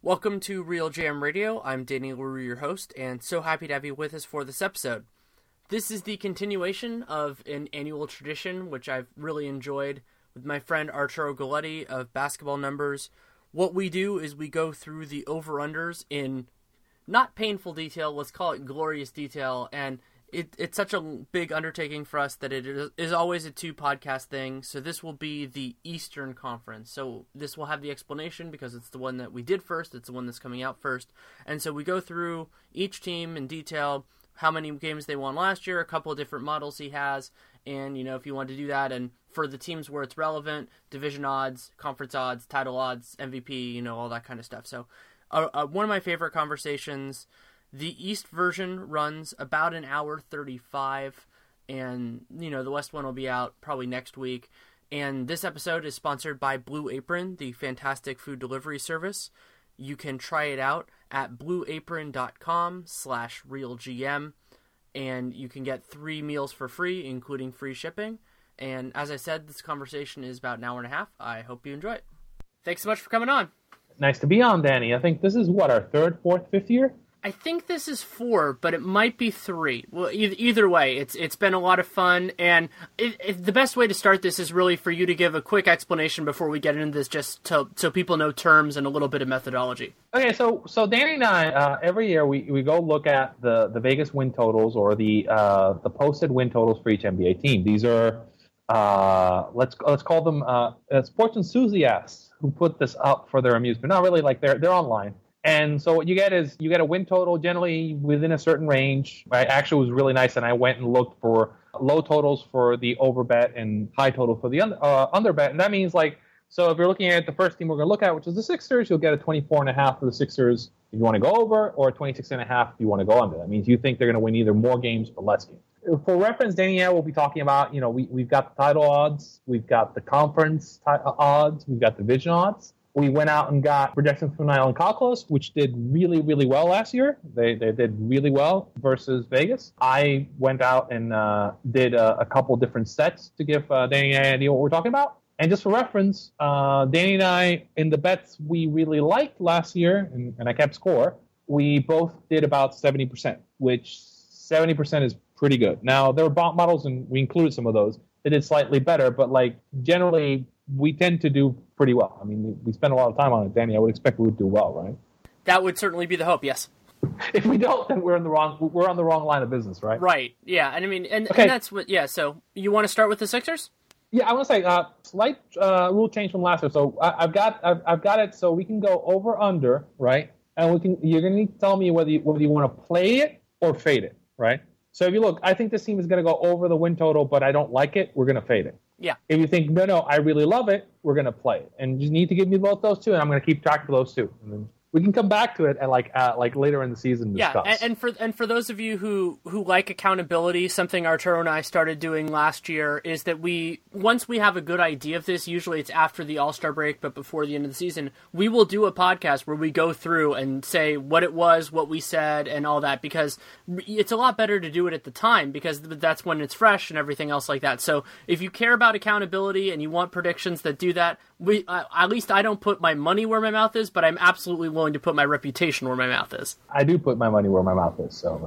Welcome to Real Jam Radio. I'm Danny LaRue, your host, and so happy to have you with us for this episode. This is the continuation of an annual tradition, which I've really enjoyed with my friend Arturo Galletti of Basketball Numbers. What we do is we go through the over-unders in not painful detail, let's call it glorious detail, and it's such a big undertaking for us that it is always a two-podcast thing, so this will be the Eastern Conference. So this will have the explanation because it's the one that we did first, it's the one that's coming out first, and so we go through each team in detail, how many games they won last year, a couple of different models he has, and, if you want to do that, and for the teams where it's relevant, division odds, conference odds, title odds, MVP, all that kind of stuff. So one of my favorite conversations. The East version runs about an hour 35, and, the West one will be out probably next week. And this episode is sponsored by Blue Apron, the fantastic food delivery service. You can try it out at blueapron.com/realgm, and you can get 3 meals for free, including free shipping. And as I said, this conversation is about an hour and a half. I hope you enjoy it. Thanks so much for coming on. Nice to be on, Danny. I think this is, our third, fourth, fifth year? I think this is 4, but it might be 3. Well, either way, it's been a lot of fun, and the best way to start this is really for you to give a quick explanation before we get into this, just so people know terms and a little bit of methodology. Okay, so Danny and I, every year we go look at the Vegas win totals or the posted win totals for each NBA team. These are let's call them sports enthusiasts who put this up for their amusement. Not really, like they're online. And so what you get is you get a win total generally within a certain range. I actually was really nice, and I went and looked for low totals for the over bet and high total for the under bet. And that means, so if you're looking at the first team we're going to look at, which is the Sixers, you'll get a 24.5 for the Sixers if you want to go over, or a 26.5 if you want to go under. That means you think they're going to win either more games or less games. For reference, Danny and I will be talking about, we've got the title odds, we've got the conference odds, we've got division odds. We went out and got projections from Nile and Calculus, which did really, really well last year. They did really well versus Vegas. I went out and did a couple different sets to give Danny and I an idea what we're talking about. And just for reference, Danny and I, in the bets we really liked last year, and I kept score, we both did about 70%, which 70% is pretty good. Now, there were bot models, and we included some of those. They did slightly better, but generally, we tend to do pretty well. I mean, we spend a lot of time on it, Danny. I would expect we would do well, right? That would certainly be the hope, yes. If we don't, then we're on the wrong line of business, right? Right. Yeah, and I mean, and that's what. Yeah. So you want to start with the Sixers? Yeah, I want to say slight rule change from last year. So I've got it so we can go over under, right? And you're going to need to tell me whether you want to play it or fade it, right? So if you look, I think this team is going to go over the win total, but I don't like it. We're going to fade it. Yeah. If you think, no, I really love it, we're going to play it. And you need to give me both those two, and I'm going to keep track of those two. And then we can come back to it and later in the season discuss. Yeah, and for those of you who like accountability, something Arturo and I started doing last year is that once we have a good idea of this, usually it's after the All-Star break, but before the end of the season, we will do a podcast where we go through and say what it was, what we said, and all that, because it's a lot better to do it at the time, because that's when it's fresh and everything else like that. So if you care about accountability and you want predictions that do that, at least I don't put my money where my mouth is, but I'm absolutely willing to put my reputation where my mouth is. I do put my money where my mouth is. So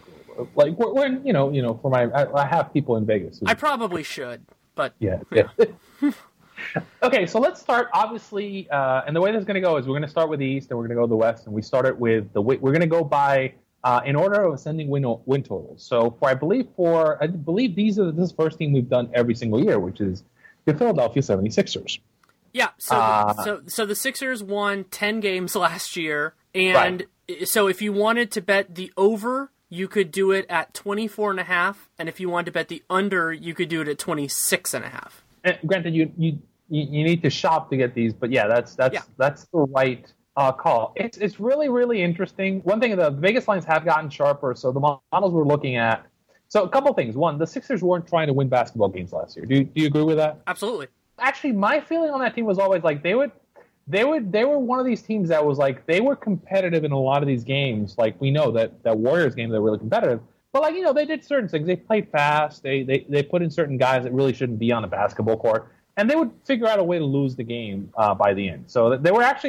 when for I have people in Vegas. I probably should, but yeah. Okay, so let's start. Obviously, and the way this is going to go is we're going to start with the East and we're going to go to the West, and we started with we're going to go by in order of ascending win totals. So I believe this is the first team we've done every single year, which is the Philadelphia 76ers. Yeah, so the Sixers won 10 games last year, and so if you wanted to bet the over, you could do it at 24.5, and if you wanted to bet the under, you could do it at 26.5. And granted, you need to shop to get these, but yeah, that's the right call. It's really, really interesting. One thing, the Vegas lines have gotten sharper, so the models we're looking at. So a couple things. One, the Sixers weren't trying to win basketball games last year. Do you agree with that? Absolutely. Actually, my feeling on that team was always they were one of these teams that was they were competitive in a lot of these games. Like we know that Warriors game, they're really competitive. But they did certain things. They played fast. They put in certain guys that really shouldn't be on a basketball court, and they would figure out a way to lose the game by the end. So they were actually a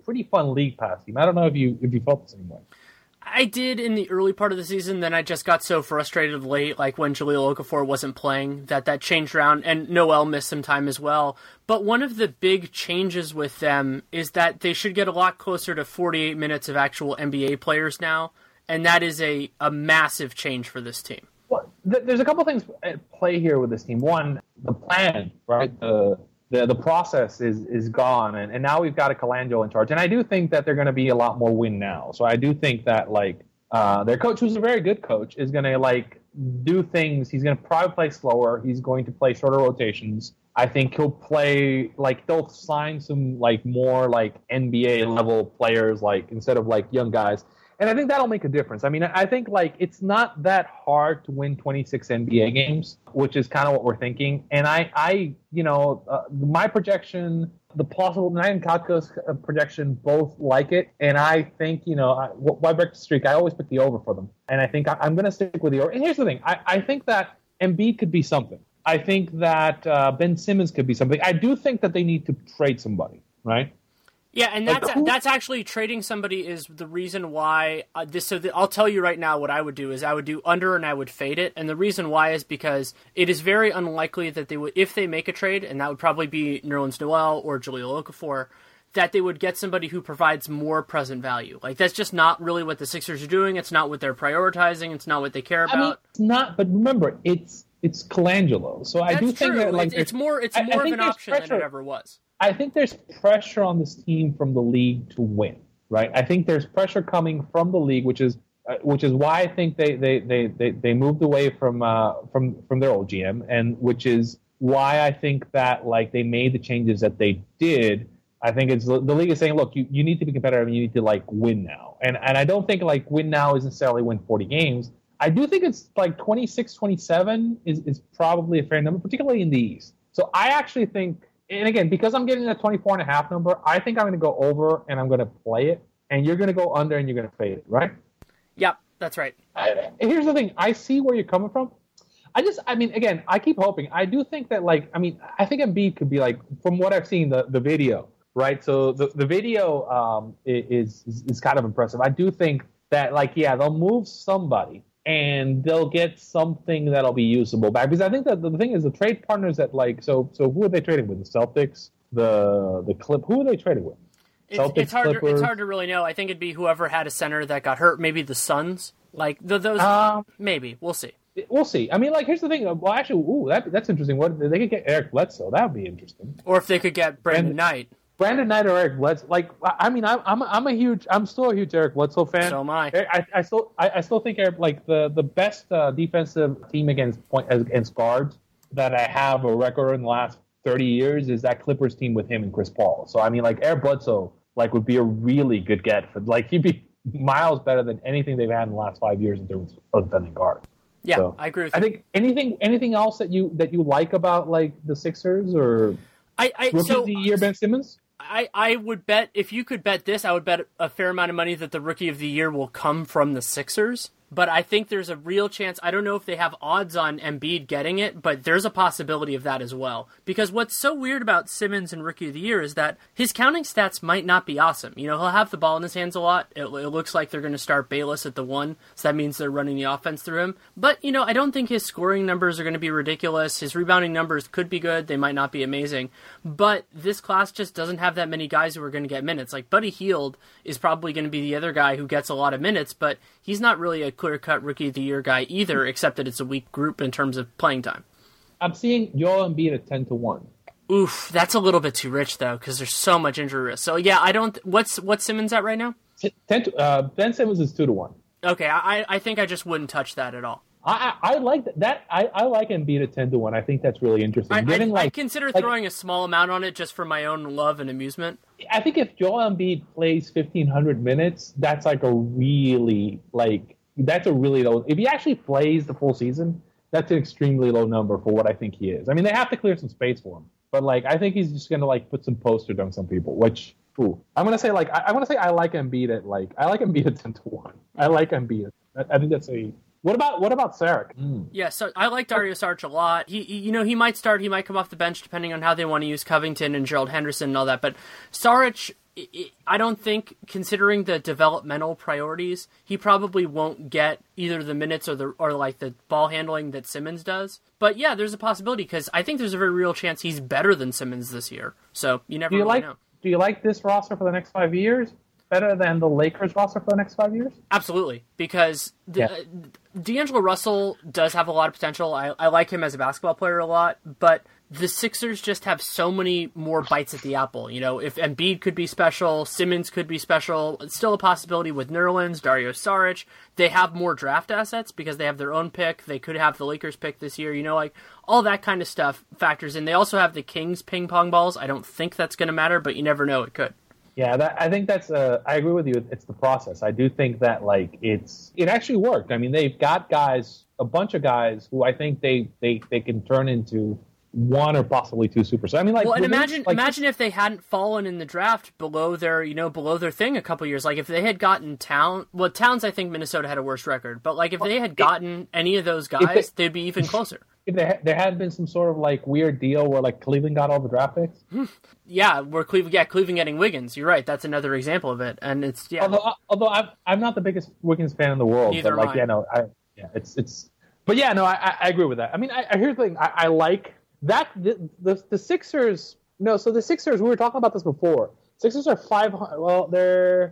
pretty fun league pass team. I don't know if you felt the same way. I did in the early part of the season, then I just got so frustrated late, like when Jahlil Okafor wasn't playing, that changed around, and Noel missed some time as well. But one of the big changes with them is that they should get a lot closer to 48 minutes of actual NBA players now, and that is a massive change for this team. Well, there's a couple things at play here with this team. One, the plan, right? The process is gone, and now we've got a Colangelo in charge. And I do think that they're going to be a lot more win now. So I do think that their coach, who's a very good coach, is going to do things. He's going to probably play slower. He's going to play shorter rotations. I think he'll play they'll sign some more NBA level players instead of young guys. And I think that'll make a difference. I mean, I think it's not that hard to win 26 NBA games, which is kind of what we're thinking. And my projection, the possible Knight and Katko's projection, both like it. And I think, why break the streak? I always pick the over for them. And I think I'm going to stick with the over. And here's the thing. I think that Embiid could be something. I think that Ben Simmons could be something. I do think that they need to trade somebody, right? Yeah, and that's actually trading somebody is the reason why I'll tell you right now what I would do is I would do under and I would fade it. And the reason why is because it is very unlikely that they would, if they make a trade, and that would probably be Nerlens Noel or Jahlil Okafor, that they would get somebody who provides more present value. That's just not really what the Sixers are doing. It's not what they're prioritizing. It's not what they care about. I mean, it's not, but remember, it's Colangelo. So I do think that it's more of an option than it ever was. I think there's pressure on this team from the league to win, right? I think there's pressure coming from the league, which is why I think they moved away from their old GM, and which is why I think that they made the changes that they did. I think it's the league is saying, look, you need to be competitive and you need to win now, and I don't think win now is necessarily win 40 games. I do think it's 26, 27 is probably a fair number, particularly in the East. So I actually think. And again, because I'm getting that 24.5 number, I think I'm going to go over and I'm going to play it, and you're going to go under and you're going to fade it, right? Yep, that's right. Here's the thing. I see where you're coming from. Again, I keep hoping. I do think that, I think Embiid could be from what I've seen, the video, right? So the video is kind of impressive. I do think that, they'll move somebody, and they'll get something that'll be usable back. Because I think that the thing is the trade partners that so who are they trading with? The Celtics, the Clip. Who are they trading with? It's hard to really know. I think it'd be whoever had a center that got hurt. Maybe the Suns. Those. Maybe we'll see. We'll see. I mean, here's the thing. Well, actually, that's interesting. What they could get Eric Bledsoe? That would be interesting. Or if they could get Brandon Knight. Brandon Knight or Eric Bledsoe, I'm still a huge Eric Bledsoe fan. So am I. I still think Eric, the best defensive team against guards that I have a record in the last 30 years is that Clippers team with him and Chris Paul. So I mean, Eric Bledsoe would be a really good get for he'd be miles better than anything they've had in the last 5 years in terms of defending guard. Yeah, so, I agree with you. I think anything else that you like about the Sixers or rookie of the year Ben Simmons? I would bet, if you could bet this, I would bet a fair amount of money that the Rookie of the Year will come from the Sixers. But I think there's a real chance. I don't know if they have odds on Embiid getting it, but there's a possibility of that as well. Because what's so weird about Simmons and Rookie of the Year is that his counting stats might not be awesome. He'll have the ball in his hands a lot. It looks like they're going to start Bayless at the 1, so that means they're running the offense through him. But, I don't think his scoring numbers are going to be ridiculous. His rebounding numbers could be good. They might not be amazing. But this class just doesn't have that many guys who are going to get minutes. Buddy Hield is probably going to be the other guy who gets a lot of minutes, but he's not really a clear-cut Rookie of the Year guy either, except that it's a weak group in terms of playing time. I'm seeing Joel Embiid at 10-1. Oof, that's a little bit too rich though, because there's so much injury risk. So yeah, I don't. What's Simmons at right now? Ben Simmons is 2-1. Okay, I think I just wouldn't touch that at all. I like that. I like Embiid at 10-1. I think that's really interesting. I consider throwing a small amount on it just for my own love and amusement. I think if Joel Embiid plays 1,500 minutes, that's a really low. If he actually plays the full season, that's an extremely low number for what I think he is. I mean, they have to clear some space for him, but I think he's just gonna put some posters on some people. Which I'm gonna say I like Embiid at 10-1. I like Embiid. I think that's a. What about Saric? Yeah, so I like Dario Saric a lot. He might start. He might come off the bench depending on how they want to use Covington and Gerald Henderson and all that. But Saric I don't think, considering the developmental priorities, he probably won't get either the minutes or the ball handling that Simmons does. But yeah, there's a possibility because I think there's a very real chance he's better than Simmons this year. So you never really know. Do you like this roster for the next 5 years better than the Lakers roster for the next 5 years? Absolutely, because D'Angelo Russell does have a lot of potential. I like him as a basketball player a lot, but the Sixers just have so many more bites at the apple. You know, if Embiid could be special, Simmons could be special. It's still a possibility with Nerlens, Dario Saric. They have more draft assets because they have their own pick. They could have the Lakers pick this year. You know, like all that kind of stuff factors in. They also have the Kings ping pong balls. I don't think that's going to matter, but you never know. It could. Yeah, I think that's. I agree with you. It's the process. I do think that it actually worked. I mean, they've got guys, a bunch of guys who I think they can turn into one or possibly two superstars. I mean, and imagine if they hadn't fallen in the draft below their thing a couple years. Like if they had gotten Towns, I think Minnesota had a worse record. But like if they had gotten any of those guys, they'd be even closer. If there had been some sort of like weird deal where like Cleveland got all the draft picks. Cleveland getting Wiggins. You're right. That's another example of it. And it's Although I'm not the biggest Wiggins fan in the world. Neither but like it's. But yeah, no, I agree with that. I mean, here's the thing. I like. That the Sixers. No, so the Sixers. We were talking about this before. Sixers are 500. Well, they're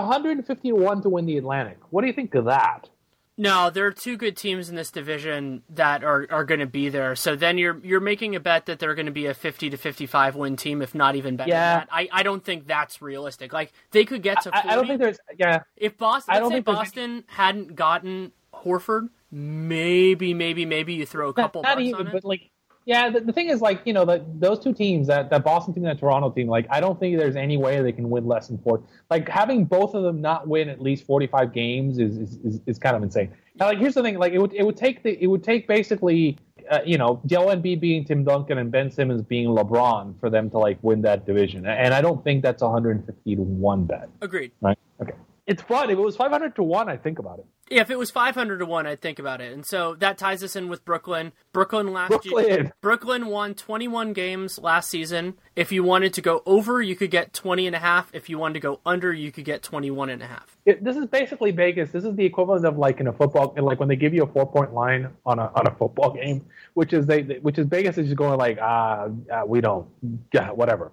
150-1 to win the Atlantic. What do you think of that? No, there are two good teams in this division that are going to be there. So then you're making a bet that they're going to be a 50-55 win team, if not even better than that. I don't think that's realistic. Like they could get to 40. I don't think there's. Yeah. If Boston hadn't gotten Horford, maybe you throw a couple bucks on it. But like. Yeah, the thing is, like, you know, those two teams, that Boston team and that Toronto team, like, I don't think there's any way they can win less than 4. Like, having both of them not win at least 45 games is kind of insane. Now, like, here's the thing, like, it would take basically, Joel Embiid being Tim Duncan and Ben Simmons being LeBron for them to like win that division, and I don't think that's 150-1 bet. Agreed. Right? Okay. It's fun. If it was 500-1, I'd think about it. Yeah, if it was 500-1, I'd think about it. And so that ties us in with Brooklyn. Brooklyn won 21 games last season. If you wanted to go over, you could get 20.5. If you wanted to go under, you could get 21.5. This is basically Vegas. This is the equivalent of like in a football, like when they give you a 4-point line on a football game, which is Vegas is just going like, we don't, whatever.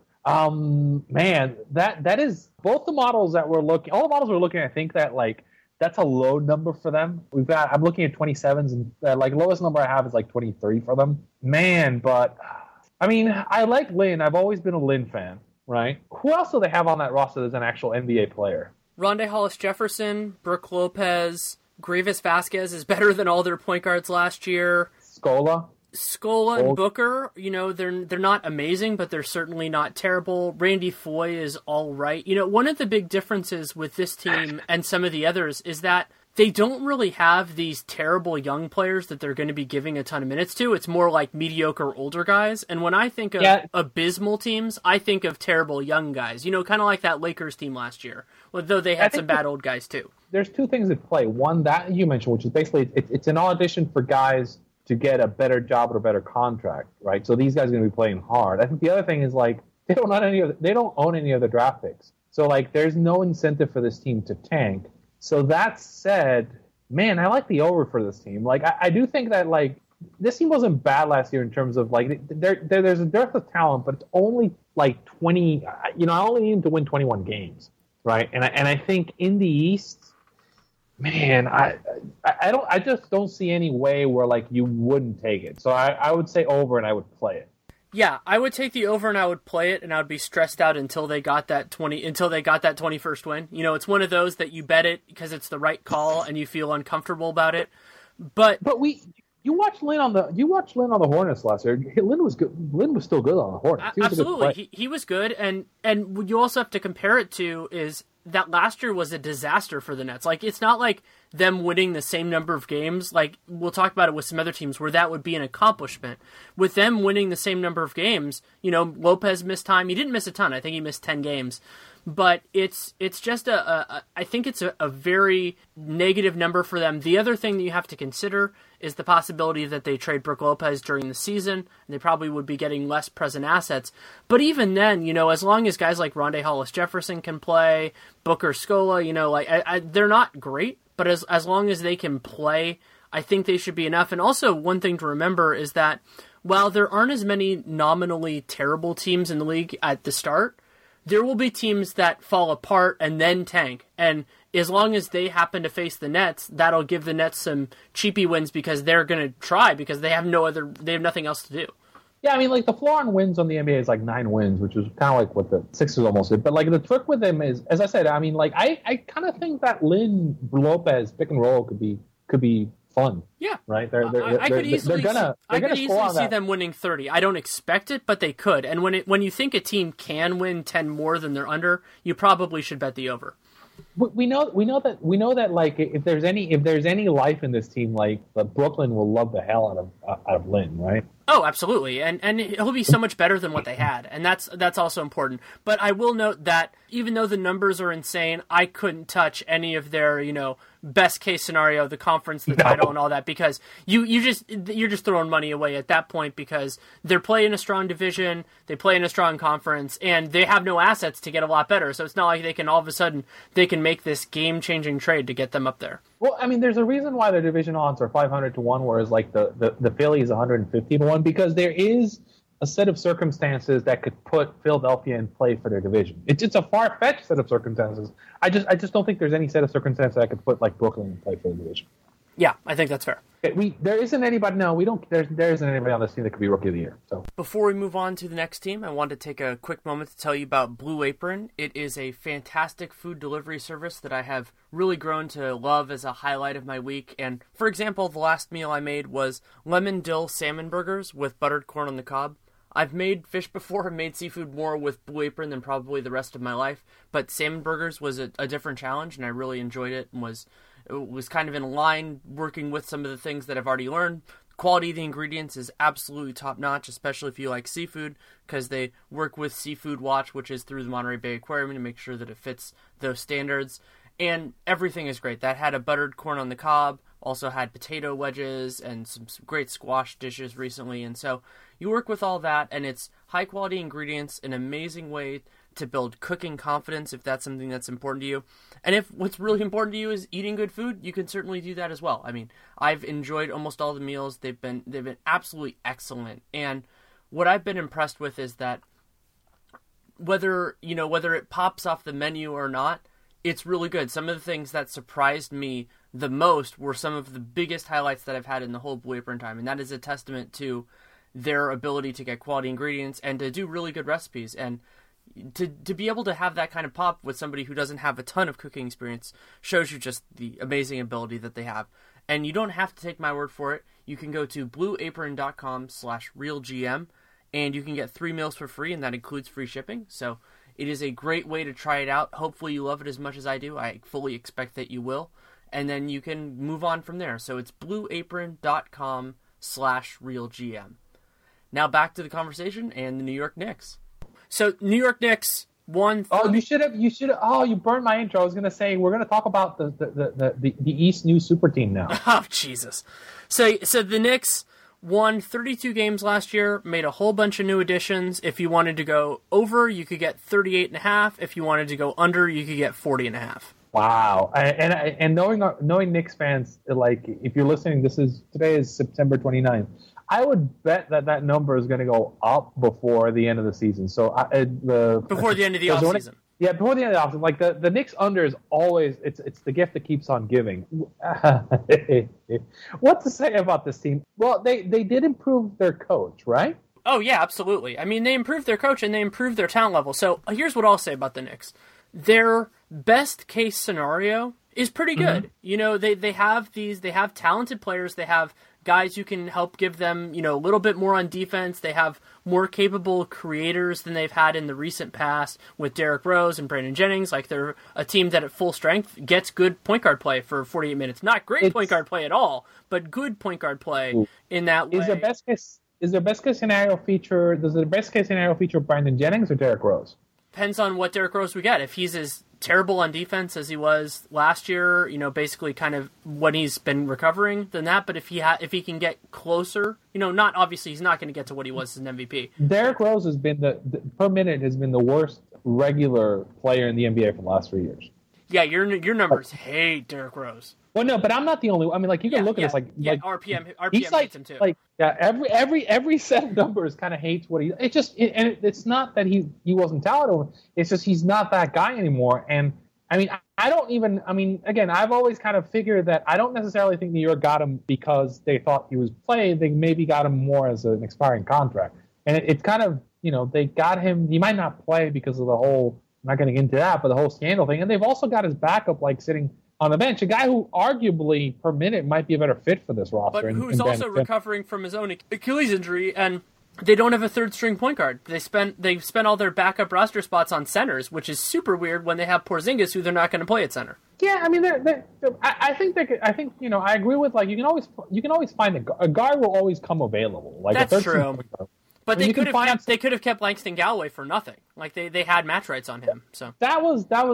Man, that is both the models that we're looking. All the models we're looking at, I think that like that's a low number for them. I'm looking at 27s, and like lowest number I have is like 23 for them. Man, but I mean, I like Lin. I've always been a Lin fan, right? Who else do they have on that roster that's an actual NBA player? Rondae Hollis-Jefferson, Brooke Lopez, Grievous Vasquez is better than all their point guards last year. Scola and Booker, you know, they're not amazing, but they're certainly not terrible. Randy Foye is all right. You know, one of the big differences with this team and some of the others is that they don't really have these terrible young players that they're going to be giving a ton of minutes to. It's more like mediocre older guys. And when I think of abysmal teams, I think of terrible young guys. You know, kind of like that Lakers team last year, although they had some bad old guys too. There's two things at play. One, that you mentioned, which is basically it's an audition for guys to get a better job or a better contract, right? So these guys are going to be playing hard. I think the other thing is like they don't own any of the draft picks. So like there's no incentive for this team to tank. So that said, man, I like the over for this team. Like I do think that like this team wasn't bad last year in terms of like there's a dearth of talent, but it's only like 20. You know, I only need them to win 21 games, right? And I think in the East. Man, I just don't see any way where like you wouldn't take it. So I would say over and I would play it. Yeah, I would take the over and I would play it, and I would be stressed out until they got that 21st win. You know, it's one of those that you bet it because it's the right call and you feel uncomfortable about it. But you watched Lin on the Hornets last year. Lin was good. Lin was still good on the Hornets. Absolutely, he was good, and you also have to compare it to is that last year was a disaster for the Nets. Like, it's not like them winning the same number of games. Like, we'll talk about it with some other teams where that would be an accomplishment. With them winning the same number of games, you know, Lopez missed time. He didn't miss a ton. I think he missed 10 games. But it's just I think it's a very negative number for them. The other thing that you have to consider is the possibility that they trade Brook Lopez during the season, and they probably would be getting less present assets. But even then, as long as guys like Rondae Hollis-Jefferson can play, Booker Scola, they're not great, but as long as they can play, I think they should be enough. And also, one thing to remember is that while there aren't as many nominally terrible teams in the league at the start, there will be teams that fall apart and then tank. And as long as they happen to face the Nets, that'll give the Nets some cheapy wins because they're going to try because they have nothing else to do. Yeah, I mean, the floor on wins on the NBA is 9 wins, which is kind of like what the Sixers almost did. But the trick with them is, as I said, I mean, I kind of think that Lin Lopez pick and roll could be fun. Yeah, right. I could easily see them winning 30. I don't expect it, but they could. And when you think a team can win 10 more than they're under, you probably should bet the over. We know that if there's any life in this team, Brooklyn will love the hell out of Lin, right? Oh, absolutely, and he'll be so much better than what they had, and that's also important. But I will note that even though the numbers are insane, I couldn't touch any of their best case scenario, the conference, the title, and all that, because you're just throwing money away at that point because they're playing a strong division, they play in a strong conference, and they have no assets to get a lot better. So it's not like they can all of a sudden make this game changing trade to get them up there. Well, I mean, there's a reason why their division odds are 500-1, whereas the Phillies 150-1, because there is a set of circumstances that could put Philadelphia in play for their division. It's a far-fetched set of circumstances. I just don't think there's any set of circumstances that could put Brooklyn in play for the division. Yeah, I think that's fair. There isn't anybody. No, we don't. There isn't anybody on this team that could be Rookie of the Year. So before we move on to the next team, I wanted to take a quick moment to tell you about Blue Apron. It is a fantastic food delivery service that I have really grown to love as a highlight of my week. And for example, the last meal I made was lemon dill salmon burgers with buttered corn on the cob. I've made fish before and made seafood more with Blue Apron than probably the rest of my life, but salmon burgers was a different challenge, and I really enjoyed it and was kind of in line working with some of the things that I've already learned. Quality of the ingredients is absolutely top-notch, especially if you like seafood, because they work with Seafood Watch, which is through the Monterey Bay Aquarium, to make sure that it fits those standards. And everything is great. That had a buttered corn on the cob, also had potato wedges and some great squash dishes recently. And so you work with all that, and it's high-quality ingredients, an amazing way to build cooking confidence if that's something that's important to you. And if what's really important to you is eating good food, you can certainly do that as well. I mean, I've enjoyed almost all the meals. They've been absolutely excellent. And what I've been impressed with is that whether it pops off the menu or not, it's really good. Some of the things that surprised me the most were some of the biggest highlights that I've had in the whole Blue Apron time. And that is a testament to their ability to get quality ingredients and to do really good recipes. And to be able to have that kind of pop with somebody who doesn't have a ton of cooking experience shows you just the amazing ability that they have. And you don't have to take my word for it. You can go to blueapron.com/realgm and you can get 3 meals for free, and that includes free shipping. So it is a great way to try it out. Hopefully you love it as much as I do. I fully expect that you will. And then you can move on from there. So it's blueapron.com/realgm. Now back to the conversation and the New York Knicks. So New York Knicks won. You should have. Oh, you burned my intro. I was going to say we're going to talk about the East new super team now. Oh Jesus! So the Knicks won 32 games last year. Made a whole bunch of new additions. If you wanted to go over, you could get 38.5. If you wanted to go under, you could get 40.5. Wow! And knowing Knicks fans, if you're listening, today is September 29th. I would bet that number is going to go up before the end of the season. So before the end of the offseason. Yeah, before the end of the offseason. The Knicks under is always it's the gift that keeps on giving. What to say about this team? Well, they did improve their coach, right? Oh yeah, absolutely. I mean, they improved their coach and they improved their talent level. So here's what I'll say about the Knicks: their best case scenario is pretty good. Mm-hmm. They have talented players. They have guys who can help give them, a little bit more on defense. They have more capable creators than they've had in the recent past with Derrick Rose and Brandon Jennings. They're a team that at full strength gets good point guard play for 48 minutes. Not great point guard play at all, but good point guard play in that way. Does their best case scenario feature Brandon Jennings or Derrick Rose? Depends on what Derrick Rose we get. If he's as terrible on defense as he was last year, basically kind of when he's been recovering than that. But if he can get closer, not obviously he's not going to get to what he was as an MVP. Derrick Rose has been per minute has been the worst regular player in the NBA for the last 3 years. Yeah, your numbers hate Derrick Rose. Well, no, but I'm not the only one. I mean, like, you can look at this, like RPM he's hates him too. Like, every set of numbers kind of hates what he. It's not that he wasn't talented. It's just he's not that guy anymore. And I mean, again, I've always kind of figured that I don't necessarily think New York got him because they thought he was playing. They maybe got him more as an expiring contract. And it's kind of, they got him. He might not play because of the whole. I'm not going to get into that, but the whole scandal thing. And they've also got his backup, like, sitting on the bench, a guy who arguably per minute might be a better fit for this roster. But who's also recovering from his own Achilles injury, and they don't have a third string point guard. They've spent all their backup roster spots on centers, which is super weird when they have Porzingis, who they're not going to play at center. Yeah, I mean, I think I agree with, like, you can always find a guard will always come available. Like, that's true. But they could have kept Langston Galloway for nothing. Like they had match rights on him. So that was not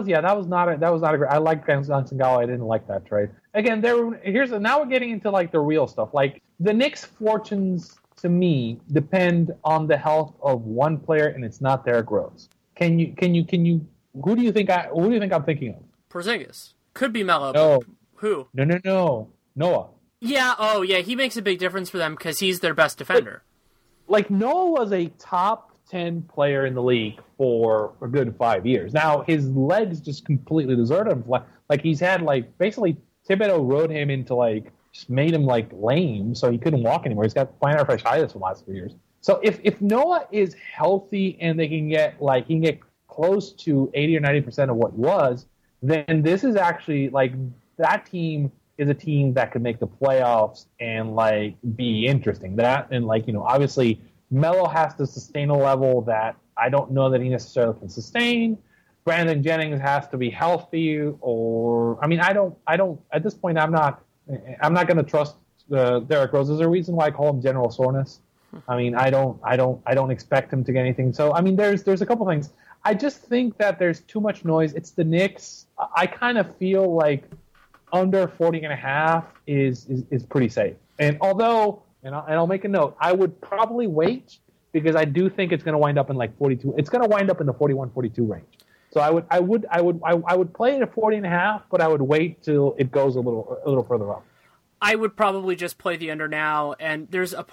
a great. I like Langston Galloway. I didn't like that trade. Again, now we're getting into, like, the real stuff. Like, the Knicks' fortunes to me depend on the health of one player, and it's not Derrick Rose. Can you? Who do you think I'm thinking of? Porzingis could be Melo. No. Who? No. Noah. Yeah. Oh, yeah. He makes a big difference for them because he's their best defender. Like, Noah was a top 10 player in the league for a good 5 years. Now, his legs just completely deserted him. Like, he's had, like, basically Thibodeau rode him into, like, just made him, like, lame, so he couldn't walk anymore. He's got plantar fasciitis for the last 3 years. So if Noah is healthy and he can get close to 80 or 90% of what he was, then this is actually, like, that team is a team that could make the playoffs and, like, be interesting. That and, like, obviously Melo has to sustain a level that I don't know that he necessarily can sustain. Brandon Jennings has to be healthy, or I don't at this point I'm not going to trust Derrick Rose. There's a reason why I call him General Soreness. I mean, I don't expect him to get anything. So I mean, there's a couple things. I just think that there's too much noise. It's the Knicks. I kind of feel like under 40.5 is pretty safe. And although, and I'll make a note, I would probably wait because I do think it's going to wind up in, like, 42. It's going to wind up in the 41-42 range. So I would play it at 40.5, but I would wait till it goes a little further up. I would probably just play the under now, and there is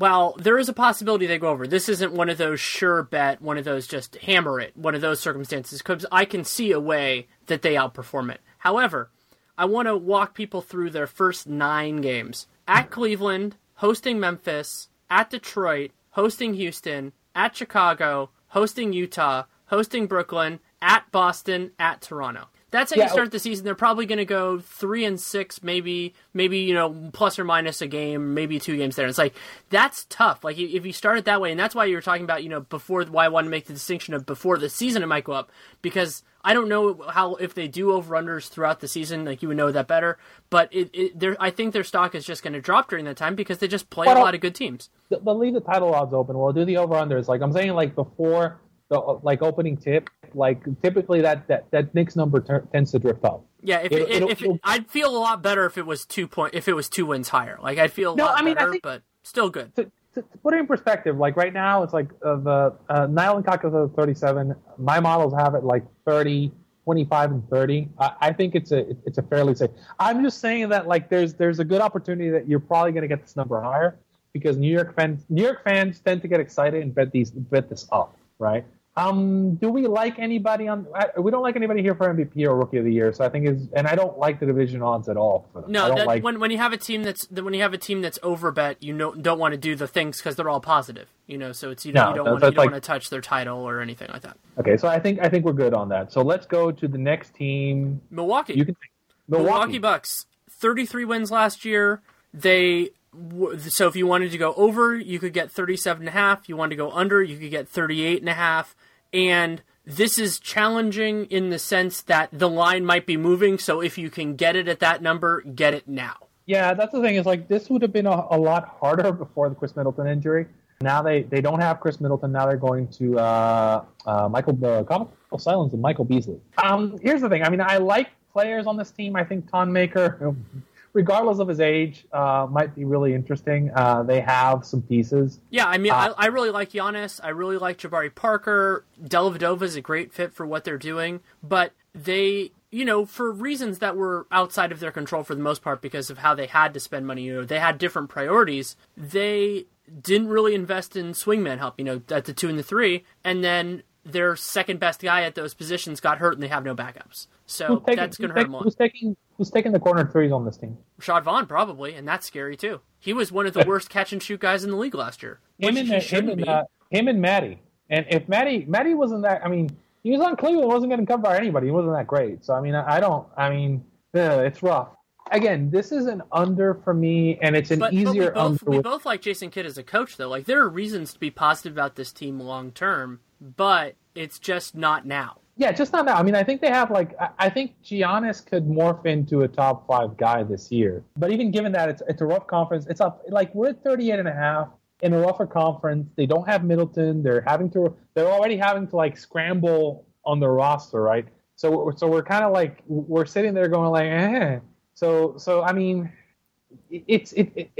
a possibility they go over. This isn't one of those sure bet, one of those just hammer it, one of those circumstances, because I can see a way that they outperform it. However, I want to walk people through their first 9 games. At Cleveland, hosting Memphis, at Detroit, hosting Houston, at Chicago, hosting Utah, hosting Brooklyn, at Boston, at Toronto. That's how you start the season. They're probably going to go 3-6, maybe plus or minus a game, maybe 2 games there. It's like, that's tough. Like, if you start it that way, and that's why you were talking about, before, why I want to make the distinction of before the season it might go up, because I don't know if they do over-unders throughout the season, like, you would know that better, but I think their stock is just going to drop during that time because they just play a lot of good teams. They'll leave the title odds open. We'll do the over-unders. Like, I'm saying, like, before the, like, opening tip, like, typically that Knicks number tends to drift up. Yeah, I'd feel a lot better if it was 2 wins higher. Like, I'd feel a lot better, but still good. To put it in perspective, like, right now, it's like the Nyland Cocktails are 37. My models have it like 30, 25, and 30. I think it's a fairly safe. I'm just saying that, like, there's a good opportunity that you're probably going to get this number higher because New York fans tend to get excited and bet this up, right? Do we like anybody we don't like anybody here for MVP or Rookie of the Year, so I think and I don't like the division odds at all for them. No, when you have a team that's overbet, you don't want to do the things because they're all positive, so it's you don't want to touch their title or anything like that. Okay, so I think we're good on that. So let's go to the next team. Milwaukee. You can Milwaukee Bucks, 33 wins last year. So if you wanted to go over, you could get 37.5. You wanted to go under, you could get 38.5. And this is challenging in the sense that the line might be moving. So if you can get it at that number, get it now. Yeah, that's the thing. Is like this would have been a lot harder before the Chris Middleton injury. Now they don't have Chris Middleton. Now they're going to Comical Silence and Michael Beasley. Here's the thing. I mean, I like players on this team. I think Thon Maker, regardless of his age, might be really interesting. They have some pieces. Yeah, I mean, I really like Giannis. I really like Jabari Parker. Dellavedova is a great fit for what they're doing. But they, for reasons that were outside of their control for the most part because of how they had to spend money, they had different priorities. They didn't really invest in swingman help, at the 2 and the 3. And then their second best guy at those positions got hurt and they have no backups. So that's going to hurt them more. Who's taking the corner threes on this team? Rashad Vaughn, probably, and that's scary too. He was one of the worst catch and shoot guys in the league last year. Him and Matty. And if Matty wasn't that, I mean, he was on Cleveland, wasn't getting covered by anybody. He wasn't that great. So, I mean, it's rough. Again, this is an under for me, and it's an easier under. We both like Jason Kidd as a coach, though. Like, there are reasons to be positive about this team long term, but it's just not now. Yeah, just not now. I mean, I think they have, I think Giannis could morph into a top 5 guy this year. But even given that, it's a rough conference. It's up, we're at 38.5 in a rougher conference. They don't have Middleton. They're already having to, scramble on the roster, right? So we're kind of we're sitting there going eh. So I mean, it's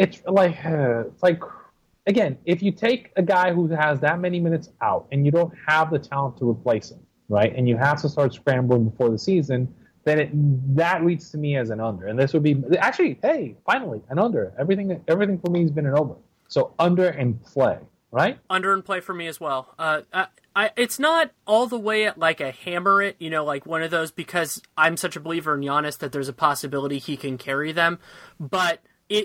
again, if you take a guy who has that many minutes out and you don't have the talent to replace him, right, and you have to start scrambling before the season, then that reads to me as an under. And this would be actually, hey, finally an under. Everything for me has been an over. So under and play, right? Under and play for me as well. It's not all the way at a hammer it, one of those, because I'm such a believer in Giannis that there's a possibility he can carry them. But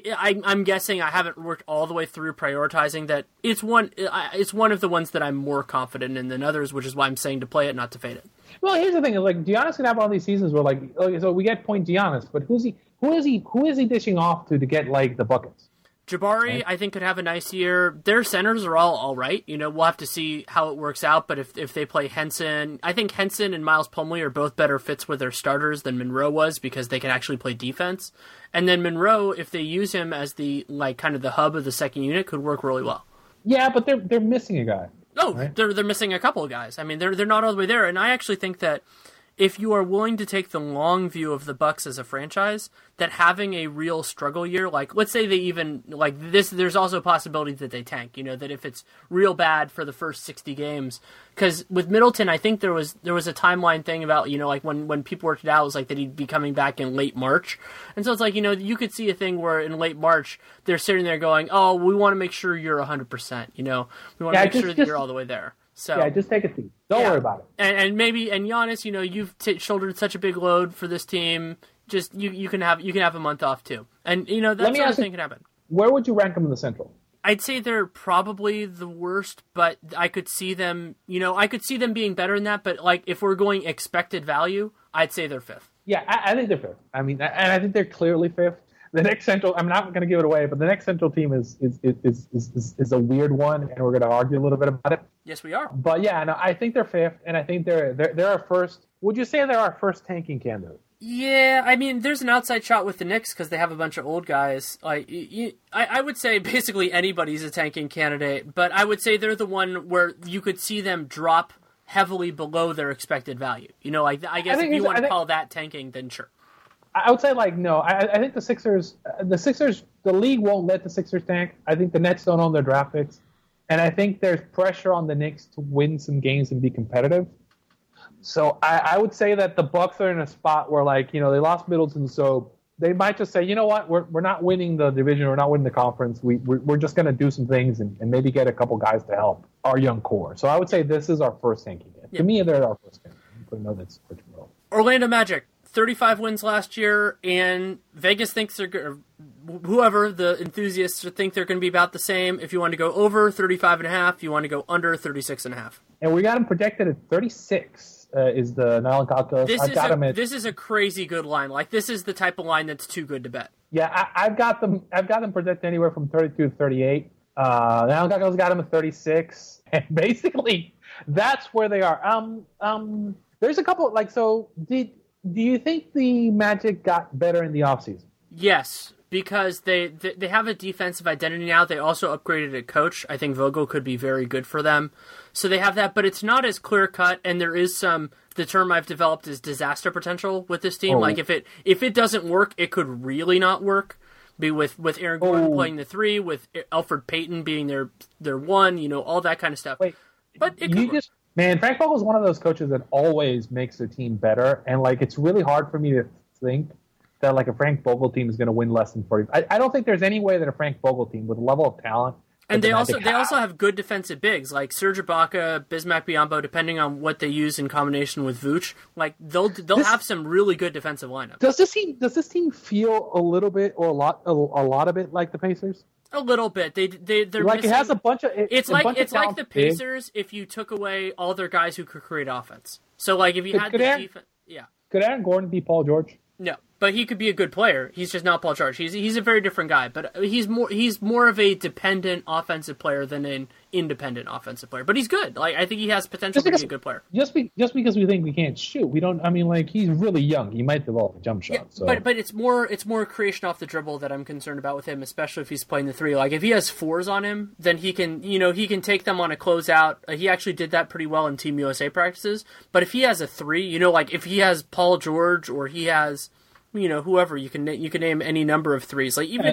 I'm guessing I haven't worked all the way through prioritizing that. It's one of the ones that I'm more confident in than others, which is why I'm saying to play it, not to fade it. Well, here's the thing: Giannis can have all these seasons where so we get point Giannis, but who is he dishing off to get the buckets? Jabari, right. I think, could have a nice year. Their centers are all right. We'll have to see how it works out. But if they play Henson, I think Henson and Miles Plumlee are both better fits with their starters than Monroe was because they can actually play defense. And then Monroe, if they use him as the kind of the hub of the second unit, could work really well. Yeah, but they're missing a guy. Oh, right? They're missing a couple of guys. I mean, they're not all the way there. And I actually think that if you are willing to take the long view of the Bucks as a franchise, that having a real struggle year, let's say they even this, there's also a possibility that they tank. That if it's real bad for the first 60 games, because with Middleton, I think there was a timeline thing about when people worked it out, it was that he'd be coming back in late March, and so it's you could see a thing where in late March they're sitting there going, oh, we want to make sure you're 100%. We want to make sure that you're all the way there. So yeah, just take a seat. Don't worry about it. And Giannis, you've shouldered such a big load for this team. Just you can have a month off too, and that sort of thing can happen. Where would you rank them in the Central? I'd say they're probably the worst, but I could see them. I could see them being better than that. But if we're going expected value, I'd say they're 5th. Yeah, I think they're 5th. I mean, and I think they're clearly 5th. The next Central, I'm not going to give it away, but the next Central team is a weird one, and we're going to argue a little bit about it. Yes, we are. But yeah, no, I think they're 5th, and I think they're our first. Would you say they're our first tanking candidate? Yeah, I mean, there's an outside shot with the Knicks because they have a bunch of old guys. I would say basically anybody's a tanking candidate, but I would say they're the one where you could see them drop heavily below their expected value. I guess if you want to call that tanking, then sure. I would say no. I think the Sixers, the league won't let the Sixers tank. I think the Nets don't own their draft picks, and I think there's pressure on the Knicks to win some games and be competitive. So I would say that the Bucks are in a spot where they lost Middleton, so they might just say, you know what, we're not winning the division, we're not winning the conference. We're just going to do some things and maybe get a couple guys to help our young core. So I would say this is our first tanking game. Yeah. To me, they're our first tanking game. But no, that's Orlando Magic. 35 wins last year, and Vegas thinks whoever the enthusiasts think they're going to be about the same. If you want to go over 35.5, you want to go under 36.5. And we got them projected at 36 is the Nyland calculus. This is a crazy good line. This is the type of line that's too good to bet. Yeah, I've got them projected anywhere from 32 to 38. Nyland calculus got them at 36, and basically that's where they are. There's a couple Do you think the Magic got better in the offseason? Yes, because they have a defensive identity now. They also upgraded a coach. I think Vogel could be very good for them. So they have that, but it's not as clear cut. And there is the term I've developed is disaster potential with this team. Like if it doesn't work, it could really not work. Be with Aaron Gordon playing the 3, with Elfrid Payton being their 1, all that kind of stuff. Wait, but it could work. Man, Frank Vogel is one of those coaches that always makes the team better, and it's really hard for me to think that a Frank Vogel team is going to win less than 40. I don't think there's any way that a Frank Vogel team with a level of talent. And they also have good defensive bigs like Serge Ibaka, Bismack Biyombo, depending on what they use in combination with Vooch. They'll have some really good defensive lineups. Does this team feel a little bit or a lot of it like the Pacers? A little bit. They're missing, it has a bunch of. It's like the Pacers if you took away all their guys who could create offense. So if you had the defense, yeah. Could Aaron Gordon be Paul George? No, but he could be a good player. He's just not Paul George. He's a very different guy, but he's more of a dependent offensive player than an independent offensive player. But he's good. I think he has potential to be a good player. Just because we think we can't shoot, we don't. I mean, he's really young. He might develop a jump shot. Yeah, so. But it's more creation off the dribble that I'm concerned about with him, especially if he's playing the 3. If he has 4s on him, then he can take them on a closeout. He actually did that pretty well in Team USA practices. But if he has a 3, if he has Paul George or he has whoever, you can name any number of 3s. Even